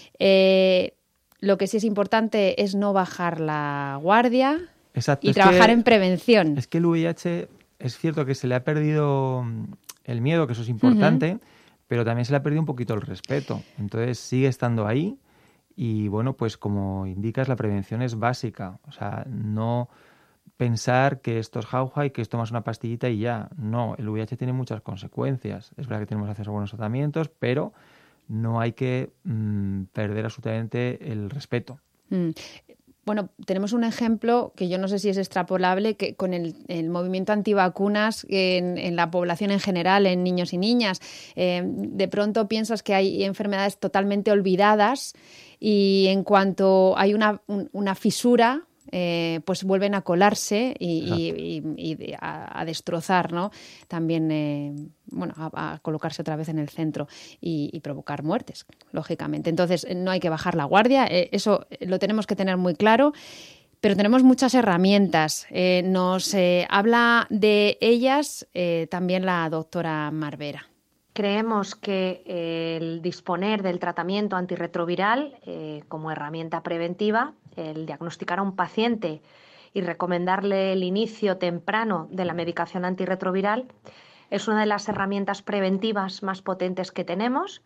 Eh, lo que sí es importante es no bajar la guardia. Exacto, y es trabajar que, en prevención. Es que el V I H es cierto que se le ha perdido el miedo, que eso es importante, uh-huh. pero también se le ha perdido un poquito el respeto. Entonces sigue estando ahí y bueno, pues como indicas, la prevención es básica. O sea, no pensar que esto es jauja y que tomas una pastillita y ya. No, el V I H tiene muchas consecuencias. Es verdad que tenemos acceso a buenos tratamientos, pero no hay que mmm, perder absolutamente el respeto. Mm. Bueno, tenemos un ejemplo que yo no sé si es extrapolable, que con el, el movimiento antivacunas en, en la población en general, en niños y niñas, eh, de pronto piensas que hay enfermedades totalmente olvidadas y en cuanto hay una, un, una fisura eh, pues vuelven a colarse y, y, y, y a, a destrozar, ¿no? También, eh, bueno, a, a colocarse otra vez en el centro y, y provocar muertes, lógicamente. Entonces, no hay que bajar la guardia, eh, eso lo tenemos que tener muy claro. Pero tenemos muchas herramientas. Eh, nos eh, habla de ellas eh, también la doctora Marvera. Creemos que el disponer del tratamiento antirretroviral eh, como herramienta preventiva, el diagnosticar a un paciente y recomendarle el inicio temprano de la medicación antirretroviral, es una de las herramientas preventivas más potentes que tenemos.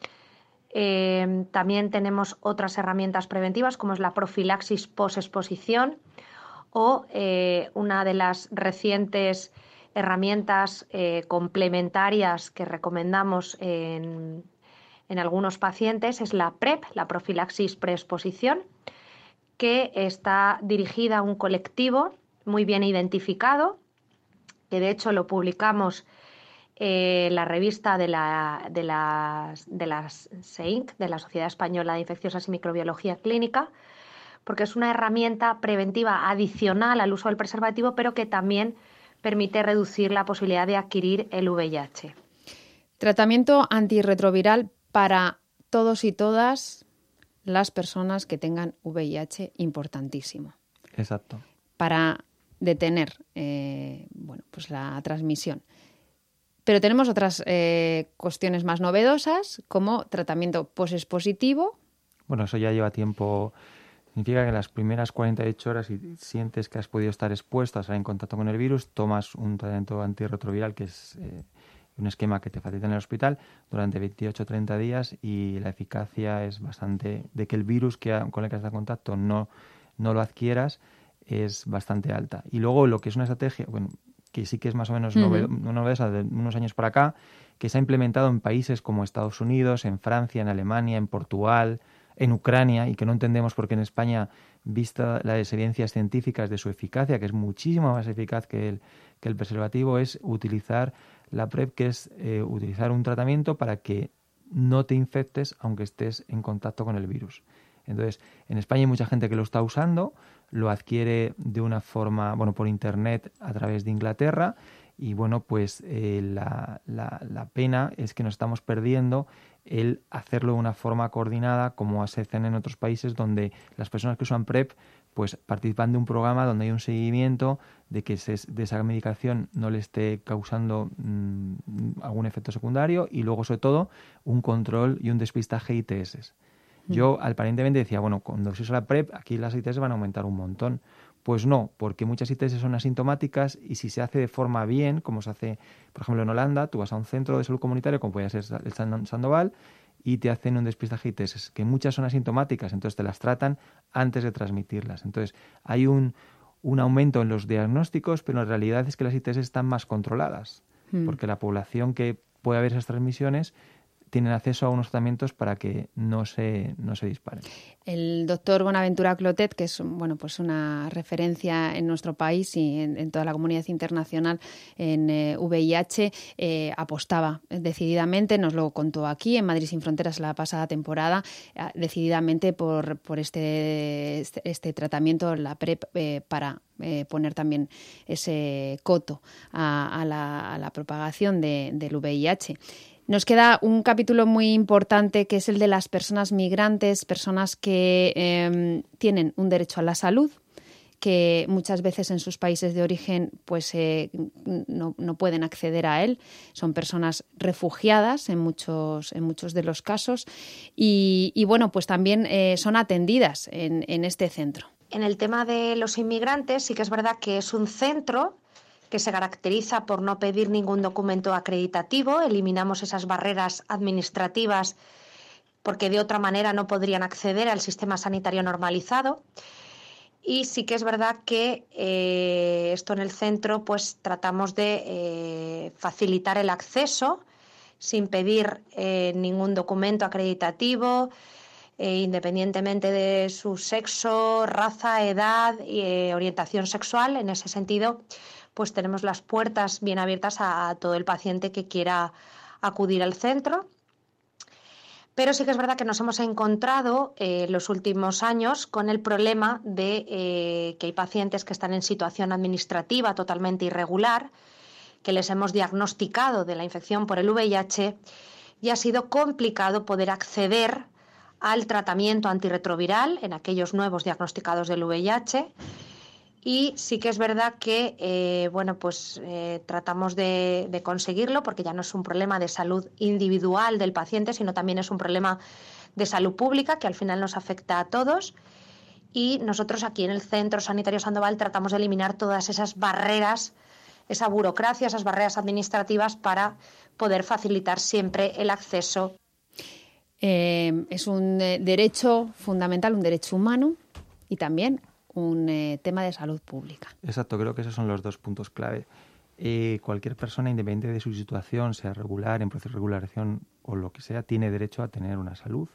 Eh, también tenemos otras herramientas preventivas como es la profilaxis posexposición o eh, una de las recientes herramientas eh, complementarias que recomendamos en, en algunos pacientes es la PrEP, la profilaxis preexposición, que está dirigida a un colectivo muy bien identificado, que de hecho lo publicamos Eh, la revista de la, de las, de las S E I C, de la Sociedad Española de Infecciosas y Microbiología Clínica, porque es una herramienta preventiva adicional al uso del preservativo, pero que también permite reducir la posibilidad de adquirir el V I H. Tratamiento antirretroviral para todos y todas las personas que tengan V I H, importantísimo. Exacto. Para detener eh, bueno, pues la transmisión. Pero tenemos otras eh, cuestiones más novedosas, como tratamiento posexpositivo. Bueno, eso ya lleva tiempo. Significa que en las primeras cuarenta y ocho horas, si sientes que has podido estar expuesto a estar en contacto con el virus, tomas un tratamiento antirretroviral, que es eh, un esquema que te facilita en el hospital, durante veintiocho a treinta días, y la eficacia es bastante, de que el virus que ha, con el que estás en contacto no, no lo adquieras, es bastante alta. Y luego lo que es una estrategia, bueno, que sí que es más o menos uh-huh. novedosa de unos años para acá, que se ha implementado en países como Estados Unidos, en Francia, en Alemania, en Portugal, en Ucrania, y que no entendemos por qué en España, vista las evidencias científicas de su eficacia, que es muchísimo más eficaz que el, que el preservativo, es utilizar la PrEP, que es eh, utilizar un tratamiento para que no te infectes aunque estés en contacto con el virus. Entonces, en España hay mucha gente que lo está usando, lo adquiere de una forma, bueno, por internet a través de Inglaterra, y bueno, pues eh, la, la, la pena es que nos estamos perdiendo el hacerlo de una forma coordinada como se hacen en otros países donde las personas que usan PrEP pues participan de un programa donde hay un seguimiento de que se, de esa medicación no le esté causando mmm, algún efecto secundario, y luego sobre todo un control y un despistaje I T S. Yo aparentemente decía, bueno, cuando se usa la PrEP, aquí las I T S van a aumentar un montón. Pues no, porque muchas I T S son asintomáticas, y si se hace de forma bien, como se hace, por ejemplo, en Holanda, tú vas a un centro de salud comunitario, como puede ser el Sandoval, y te hacen un despistaje I T S, que muchas son asintomáticas, entonces te las tratan antes de transmitirlas. Entonces hay un, un aumento en los diagnósticos, pero en realidad es que las I T S están más controladas, mm. porque la población que puede haber esas transmisiones tienen acceso a unos tratamientos para que no se, no se disparen. El doctor Bonaventura Clotet, que es bueno, pues una referencia en nuestro país y en, en toda la comunidad internacional en eh, V I H, eh, apostaba decididamente, nos lo contó aquí en Madrid Sin Fronteras la pasada temporada, eh, decididamente por, por este, este, este tratamiento, la PrEP, eh, para eh, poner también ese coto a, a, la, a la propagación de, del V I H. Nos queda un capítulo muy importante, que es el de las personas migrantes, personas que eh, tienen un derecho a la salud, que muchas veces en sus países de origen pues eh, no, no pueden acceder a él. Son personas refugiadas en muchos, en muchos de los casos, y, y bueno, pues también eh, son atendidas en, en este centro. En el tema de los inmigrantes, sí que es verdad que es un centro que se caracteriza por no pedir ningún documento acreditativo. Eliminamos esas barreras administrativas porque de otra manera no podrían acceder al sistema sanitario normalizado. Y sí que es verdad que eh, esto en el centro pues tratamos de eh, facilitar el acceso sin pedir eh, ningún documento acreditativo, eh, independientemente de su sexo, raza, edad y eh, orientación sexual. En ese sentido, pues tenemos las puertas bien abiertas a, a todo el paciente que quiera acudir al centro. Pero sí que es verdad que nos hemos encontrado en eh, los últimos años con el problema de eh, que hay pacientes que están en situación administrativa totalmente irregular, que les hemos diagnosticado de la infección por el V I H y ha sido complicado poder acceder al tratamiento antirretroviral en aquellos nuevos diagnosticados del V I H. Y sí que es verdad que eh, bueno, pues, eh, tratamos de, de conseguirlo, porque ya no es un problema de salud individual del paciente, sino también es un problema de salud pública que al final nos afecta a todos. Y nosotros aquí en el Centro Sanitario Sandoval tratamos de eliminar todas esas barreras, esa burocracia, esas barreras administrativas para poder facilitar siempre el acceso. Eh, es un eh, derecho fundamental, un derecho humano y también un eh, tema de salud pública. Exacto, creo que esos son los dos puntos clave. Eh, cualquier persona, independiente de su situación, sea regular, en proceso de regularización o lo que sea, tiene derecho a tener una salud.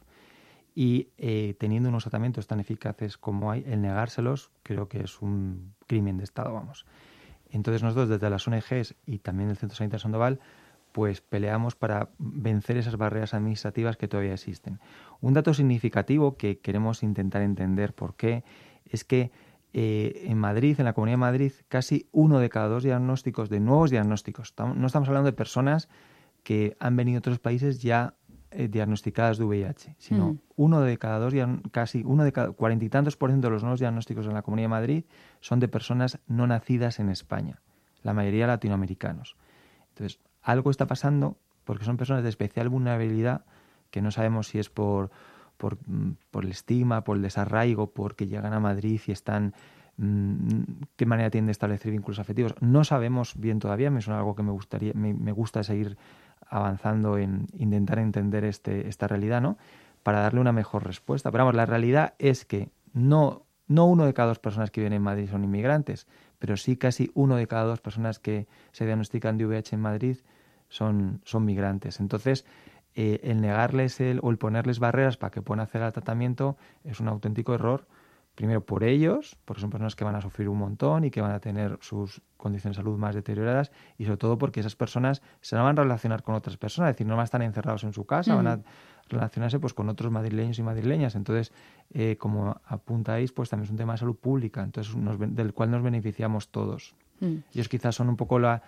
Y eh, teniendo unos tratamientos tan eficaces como hay, el negárselos creo que es un crimen de Estado, vamos. Entonces nosotros desde las O N Ges y también el Centro Sanitario Sandoval pues peleamos para vencer esas barreras administrativas que todavía existen. Un dato significativo que queremos intentar entender por qué es que eh, en Madrid, en la Comunidad de Madrid, casi uno de cada dos diagnósticos, de nuevos diagnósticos, estamos, no estamos hablando de personas que han venido de otros países ya eh, diagnosticadas de V I H, sino mm. uno de cada dos, casi uno de cada cuarenta y tantos por ciento de los nuevos diagnósticos en la Comunidad de Madrid son de personas no nacidas en España, la mayoría latinoamericanos. Entonces, algo está pasando porque son personas de especial vulnerabilidad que no sabemos si es por... Por, por el estigma, por el desarraigo, porque llegan a Madrid y están... Mmm, ¿qué manera tienen de establecer vínculos afectivos? No sabemos bien todavía, me es algo que me gustaría, me, me gusta seguir avanzando en intentar entender este, esta realidad, ¿no? Para darle una mejor respuesta. Pero vamos, la realidad es que no, no uno de cada dos personas que viven en Madrid son inmigrantes, pero sí casi uno de cada dos personas que se diagnostican de V I H en Madrid son, son migrantes. Entonces, Eh, el negarles el, o el ponerles barreras para que puedan acceder al tratamiento es un auténtico error, primero por ellos, porque son personas que van a sufrir un montón y que van a tener sus condiciones de salud más deterioradas, y sobre todo porque esas personas se van a relacionar con otras personas, es decir, no van a estar encerrados en su casa, mm. van a relacionarse pues con otros madrileños y madrileñas. Entonces, eh, como apuntáis, pues también es un tema de salud pública, entonces nos, del cual nos beneficiamos todos. Mm. Ellos quizás son un poco la...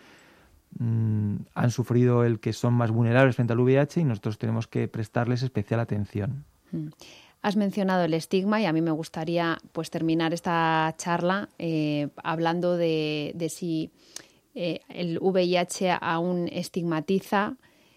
Mm, han sufrido el que son más vulnerables frente al V I H y nosotros tenemos que prestarles especial atención. Mm. Has mencionado el estigma y a mí me gustaría pues terminar esta charla eh, hablando de, de si eh, el V I H aún estigmatiza,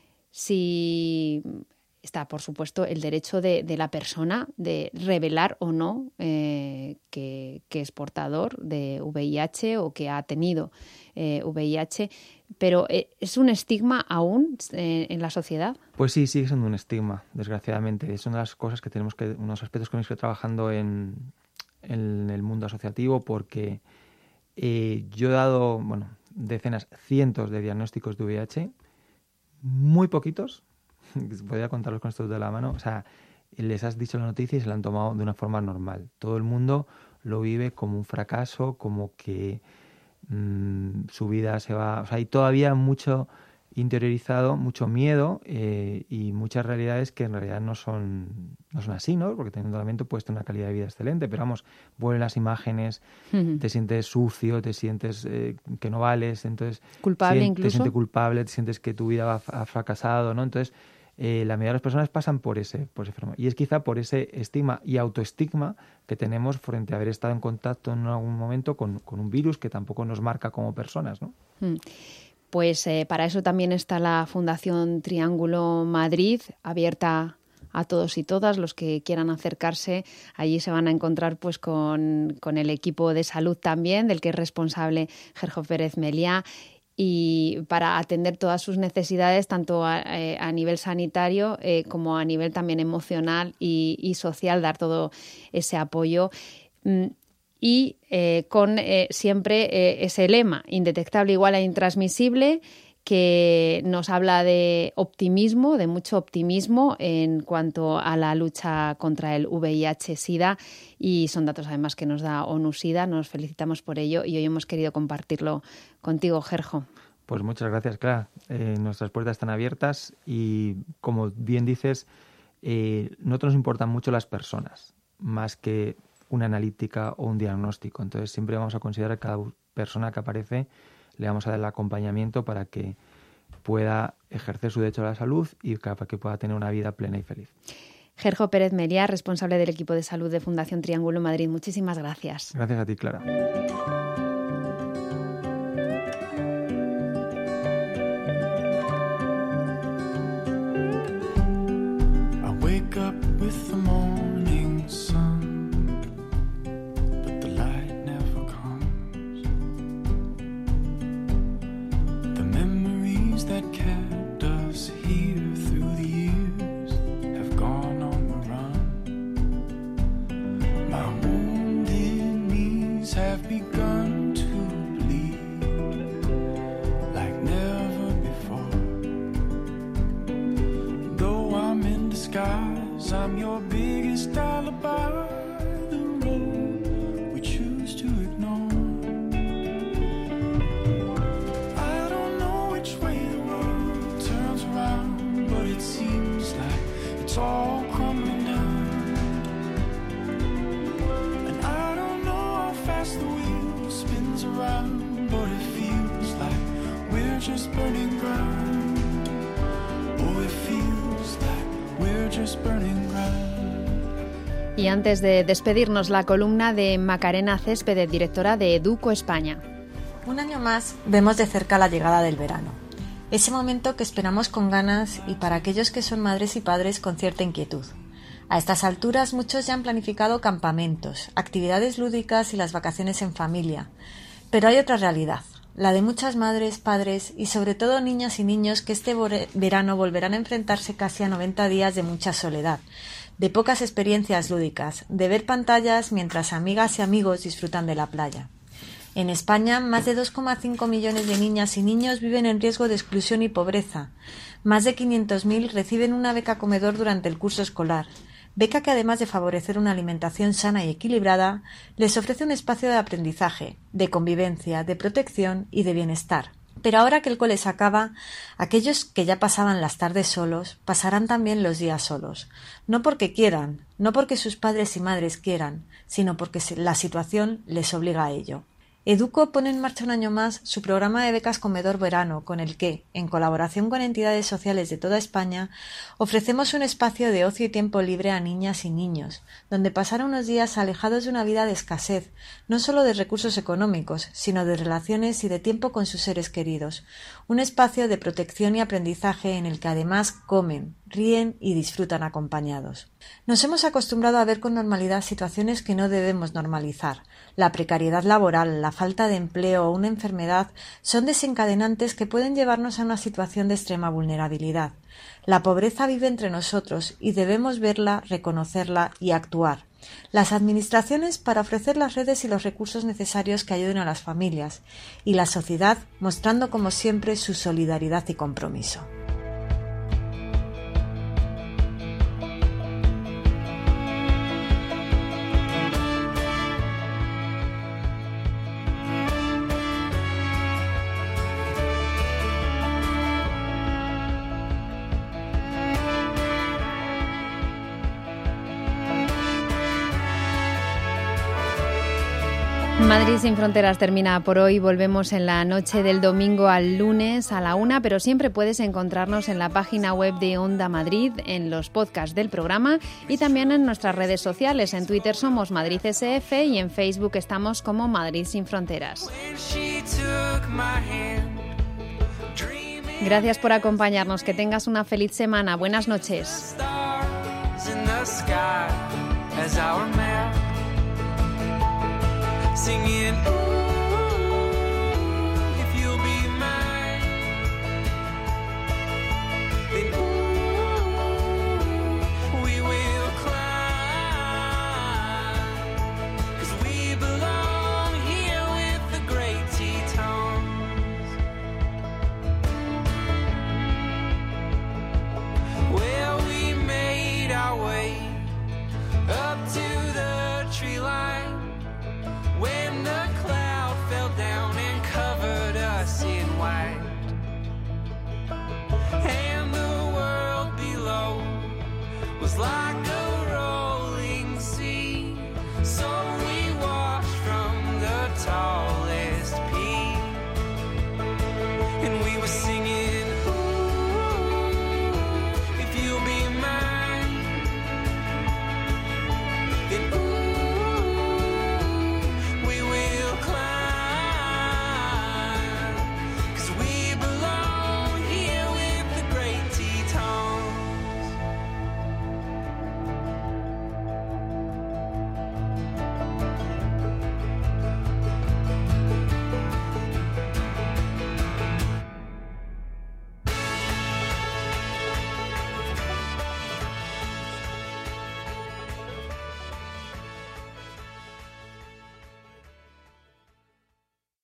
si está, por supuesto, el derecho de, de la persona de revelar o no eh, que, que es portador de V I H o que ha tenido eh, V I H, pero eh, ¿es un estigma aún eh, en la sociedad? Pues sí, sigue siendo un estigma, desgraciadamente. Es una de las cosas que tenemos que, unos aspectos que hemos ido trabajando en, en el mundo asociativo, porque eh, yo he dado, bueno, decenas, cientos de diagnósticos de V I H, muy poquitos, podría contarlos con estos de la mano, o sea, les has dicho la noticia y se la han tomado de una forma normal. Todo el mundo lo vive como un fracaso, como que mmm, su vida se va... O sea, hay todavía mucho interiorizado, mucho miedo eh, y muchas realidades que en realidad no son, no son así, ¿no? Porque teniendo un tratamiento puedes tener una calidad de vida excelente, pero vamos, vuelven las imágenes, uh-huh. te sientes sucio, te sientes eh, que no vales, entonces... Culpable sien, incluso. Te sientes culpable, te sientes que tu vida ha fracasado, ¿no? Entonces... Eh, la mayoría de las personas pasan por ese, por ese fenómeno. Y es quizá por ese estigma y autoestigma que tenemos frente a haber estado en contacto en algún momento con, con un virus que tampoco nos marca como personas, ¿no? Pues eh, para eso también está la Fundación Triángulo Madrid, abierta a todos y todas los que quieran acercarse. Allí se van a encontrar pues con, con el equipo de salud también, del que es responsable Gerjo Pérez Meliá, y para atender todas sus necesidades, tanto a, eh, a nivel sanitario eh, como a nivel también emocional y, y social, dar todo ese apoyo. Mm, y eh, con eh, siempre eh, ese lema, indetectable igual a intransmisible, que nos habla de optimismo, de mucho optimismo en cuanto a la lucha contra el V I H SIDA, y son datos además que nos da ONU-SIDA. Nos felicitamos por ello y hoy hemos querido compartirlo contigo, Gerjo. Pues muchas gracias, Clara. Eh, nuestras puertas están abiertas y, como bien dices, eh, nosotros nos importan mucho las personas, más que una analítica o un diagnóstico. Entonces siempre vamos a considerar que cada persona que aparece le vamos a dar el acompañamiento para que pueda ejercer su derecho a la salud y para que pueda tener una vida plena y feliz. Jerjo Pérez Meriá, responsable del equipo de salud de Fundación Triángulo Madrid. Muchísimas gracias. Gracias a ti, Clara. I wake up with the morning sun, but the light never comes. The memories that kept us here through the years have gone on the run. My wounded knees have begun to bleed like never before. Though I'm in disguise, I'm your biggest alibi. The road we choose to ignore. I don't know which way the world turns around, but it seems like it's all crumbling down. And I don't know how fast the wheel spins around, but it feels like we're just burning ground. Oh, it feels like we're just burning ground. Y antes de despedirnos, la columna de Macarena Céspedes, directora de Educo España. Un año más vemos de cerca la llegada del verano. Ese momento que esperamos con ganas y para aquellos que son madres y padres con cierta inquietud. A estas alturas muchos ya han planificado campamentos, actividades lúdicas y las vacaciones en familia. Pero hay otra realidad, la de muchas madres, padres y sobre todo niñas y niños que este verano volverán a enfrentarse casi a noventa días de mucha soledad, de pocas experiencias lúdicas, de ver pantallas mientras amigas y amigos disfrutan de la playa. En España, más de dos coma cinco millones de niñas y niños viven en riesgo de exclusión y pobreza. Más de quinientos mil reciben una beca comedor durante el curso escolar. Beca que, además de favorecer una alimentación sana y equilibrada, les ofrece un espacio de aprendizaje, de convivencia, de protección y de bienestar. Pero ahora que el cole se acaba, aquellos que ya pasaban las tardes solos, pasarán también los días solos. No porque quieran, no porque sus padres y madres quieran, sino porque la situación les obliga a ello. Educo pone en marcha un año más su programa de becas comedor verano, con el que, en colaboración con entidades sociales de toda España, ofrecemos un espacio de ocio y tiempo libre a niñas y niños, donde pasar unos días alejados de una vida de escasez, no solo de recursos económicos, sino de relaciones y de tiempo con sus seres queridos. Un espacio de protección y aprendizaje en el que además comen, ríen y disfrutan acompañados. Nos hemos acostumbrado a ver con normalidad situaciones que no debemos normalizar. La precariedad laboral, la falta de empleo o una enfermedad son desencadenantes que pueden llevarnos a una situación de extrema vulnerabilidad. La pobreza vive entre nosotros y debemos verla, reconocerla y actuar. Las administraciones para ofrecer las redes y los recursos necesarios que ayuden a las familias, y la sociedad mostrando como siempre su solidaridad y compromiso. Madrid sin fronteras termina por hoy. Volvemos en la noche del domingo al lunes a la una, pero siempre puedes encontrarnos en la página web de Onda Madrid, en los podcasts del programa y también en nuestras redes sociales. En Twitter somos Madrid S F y en Facebook estamos como Madrid sin fronteras. Gracias por acompañarnos. Que tengas una feliz semana. Buenas noches. Singing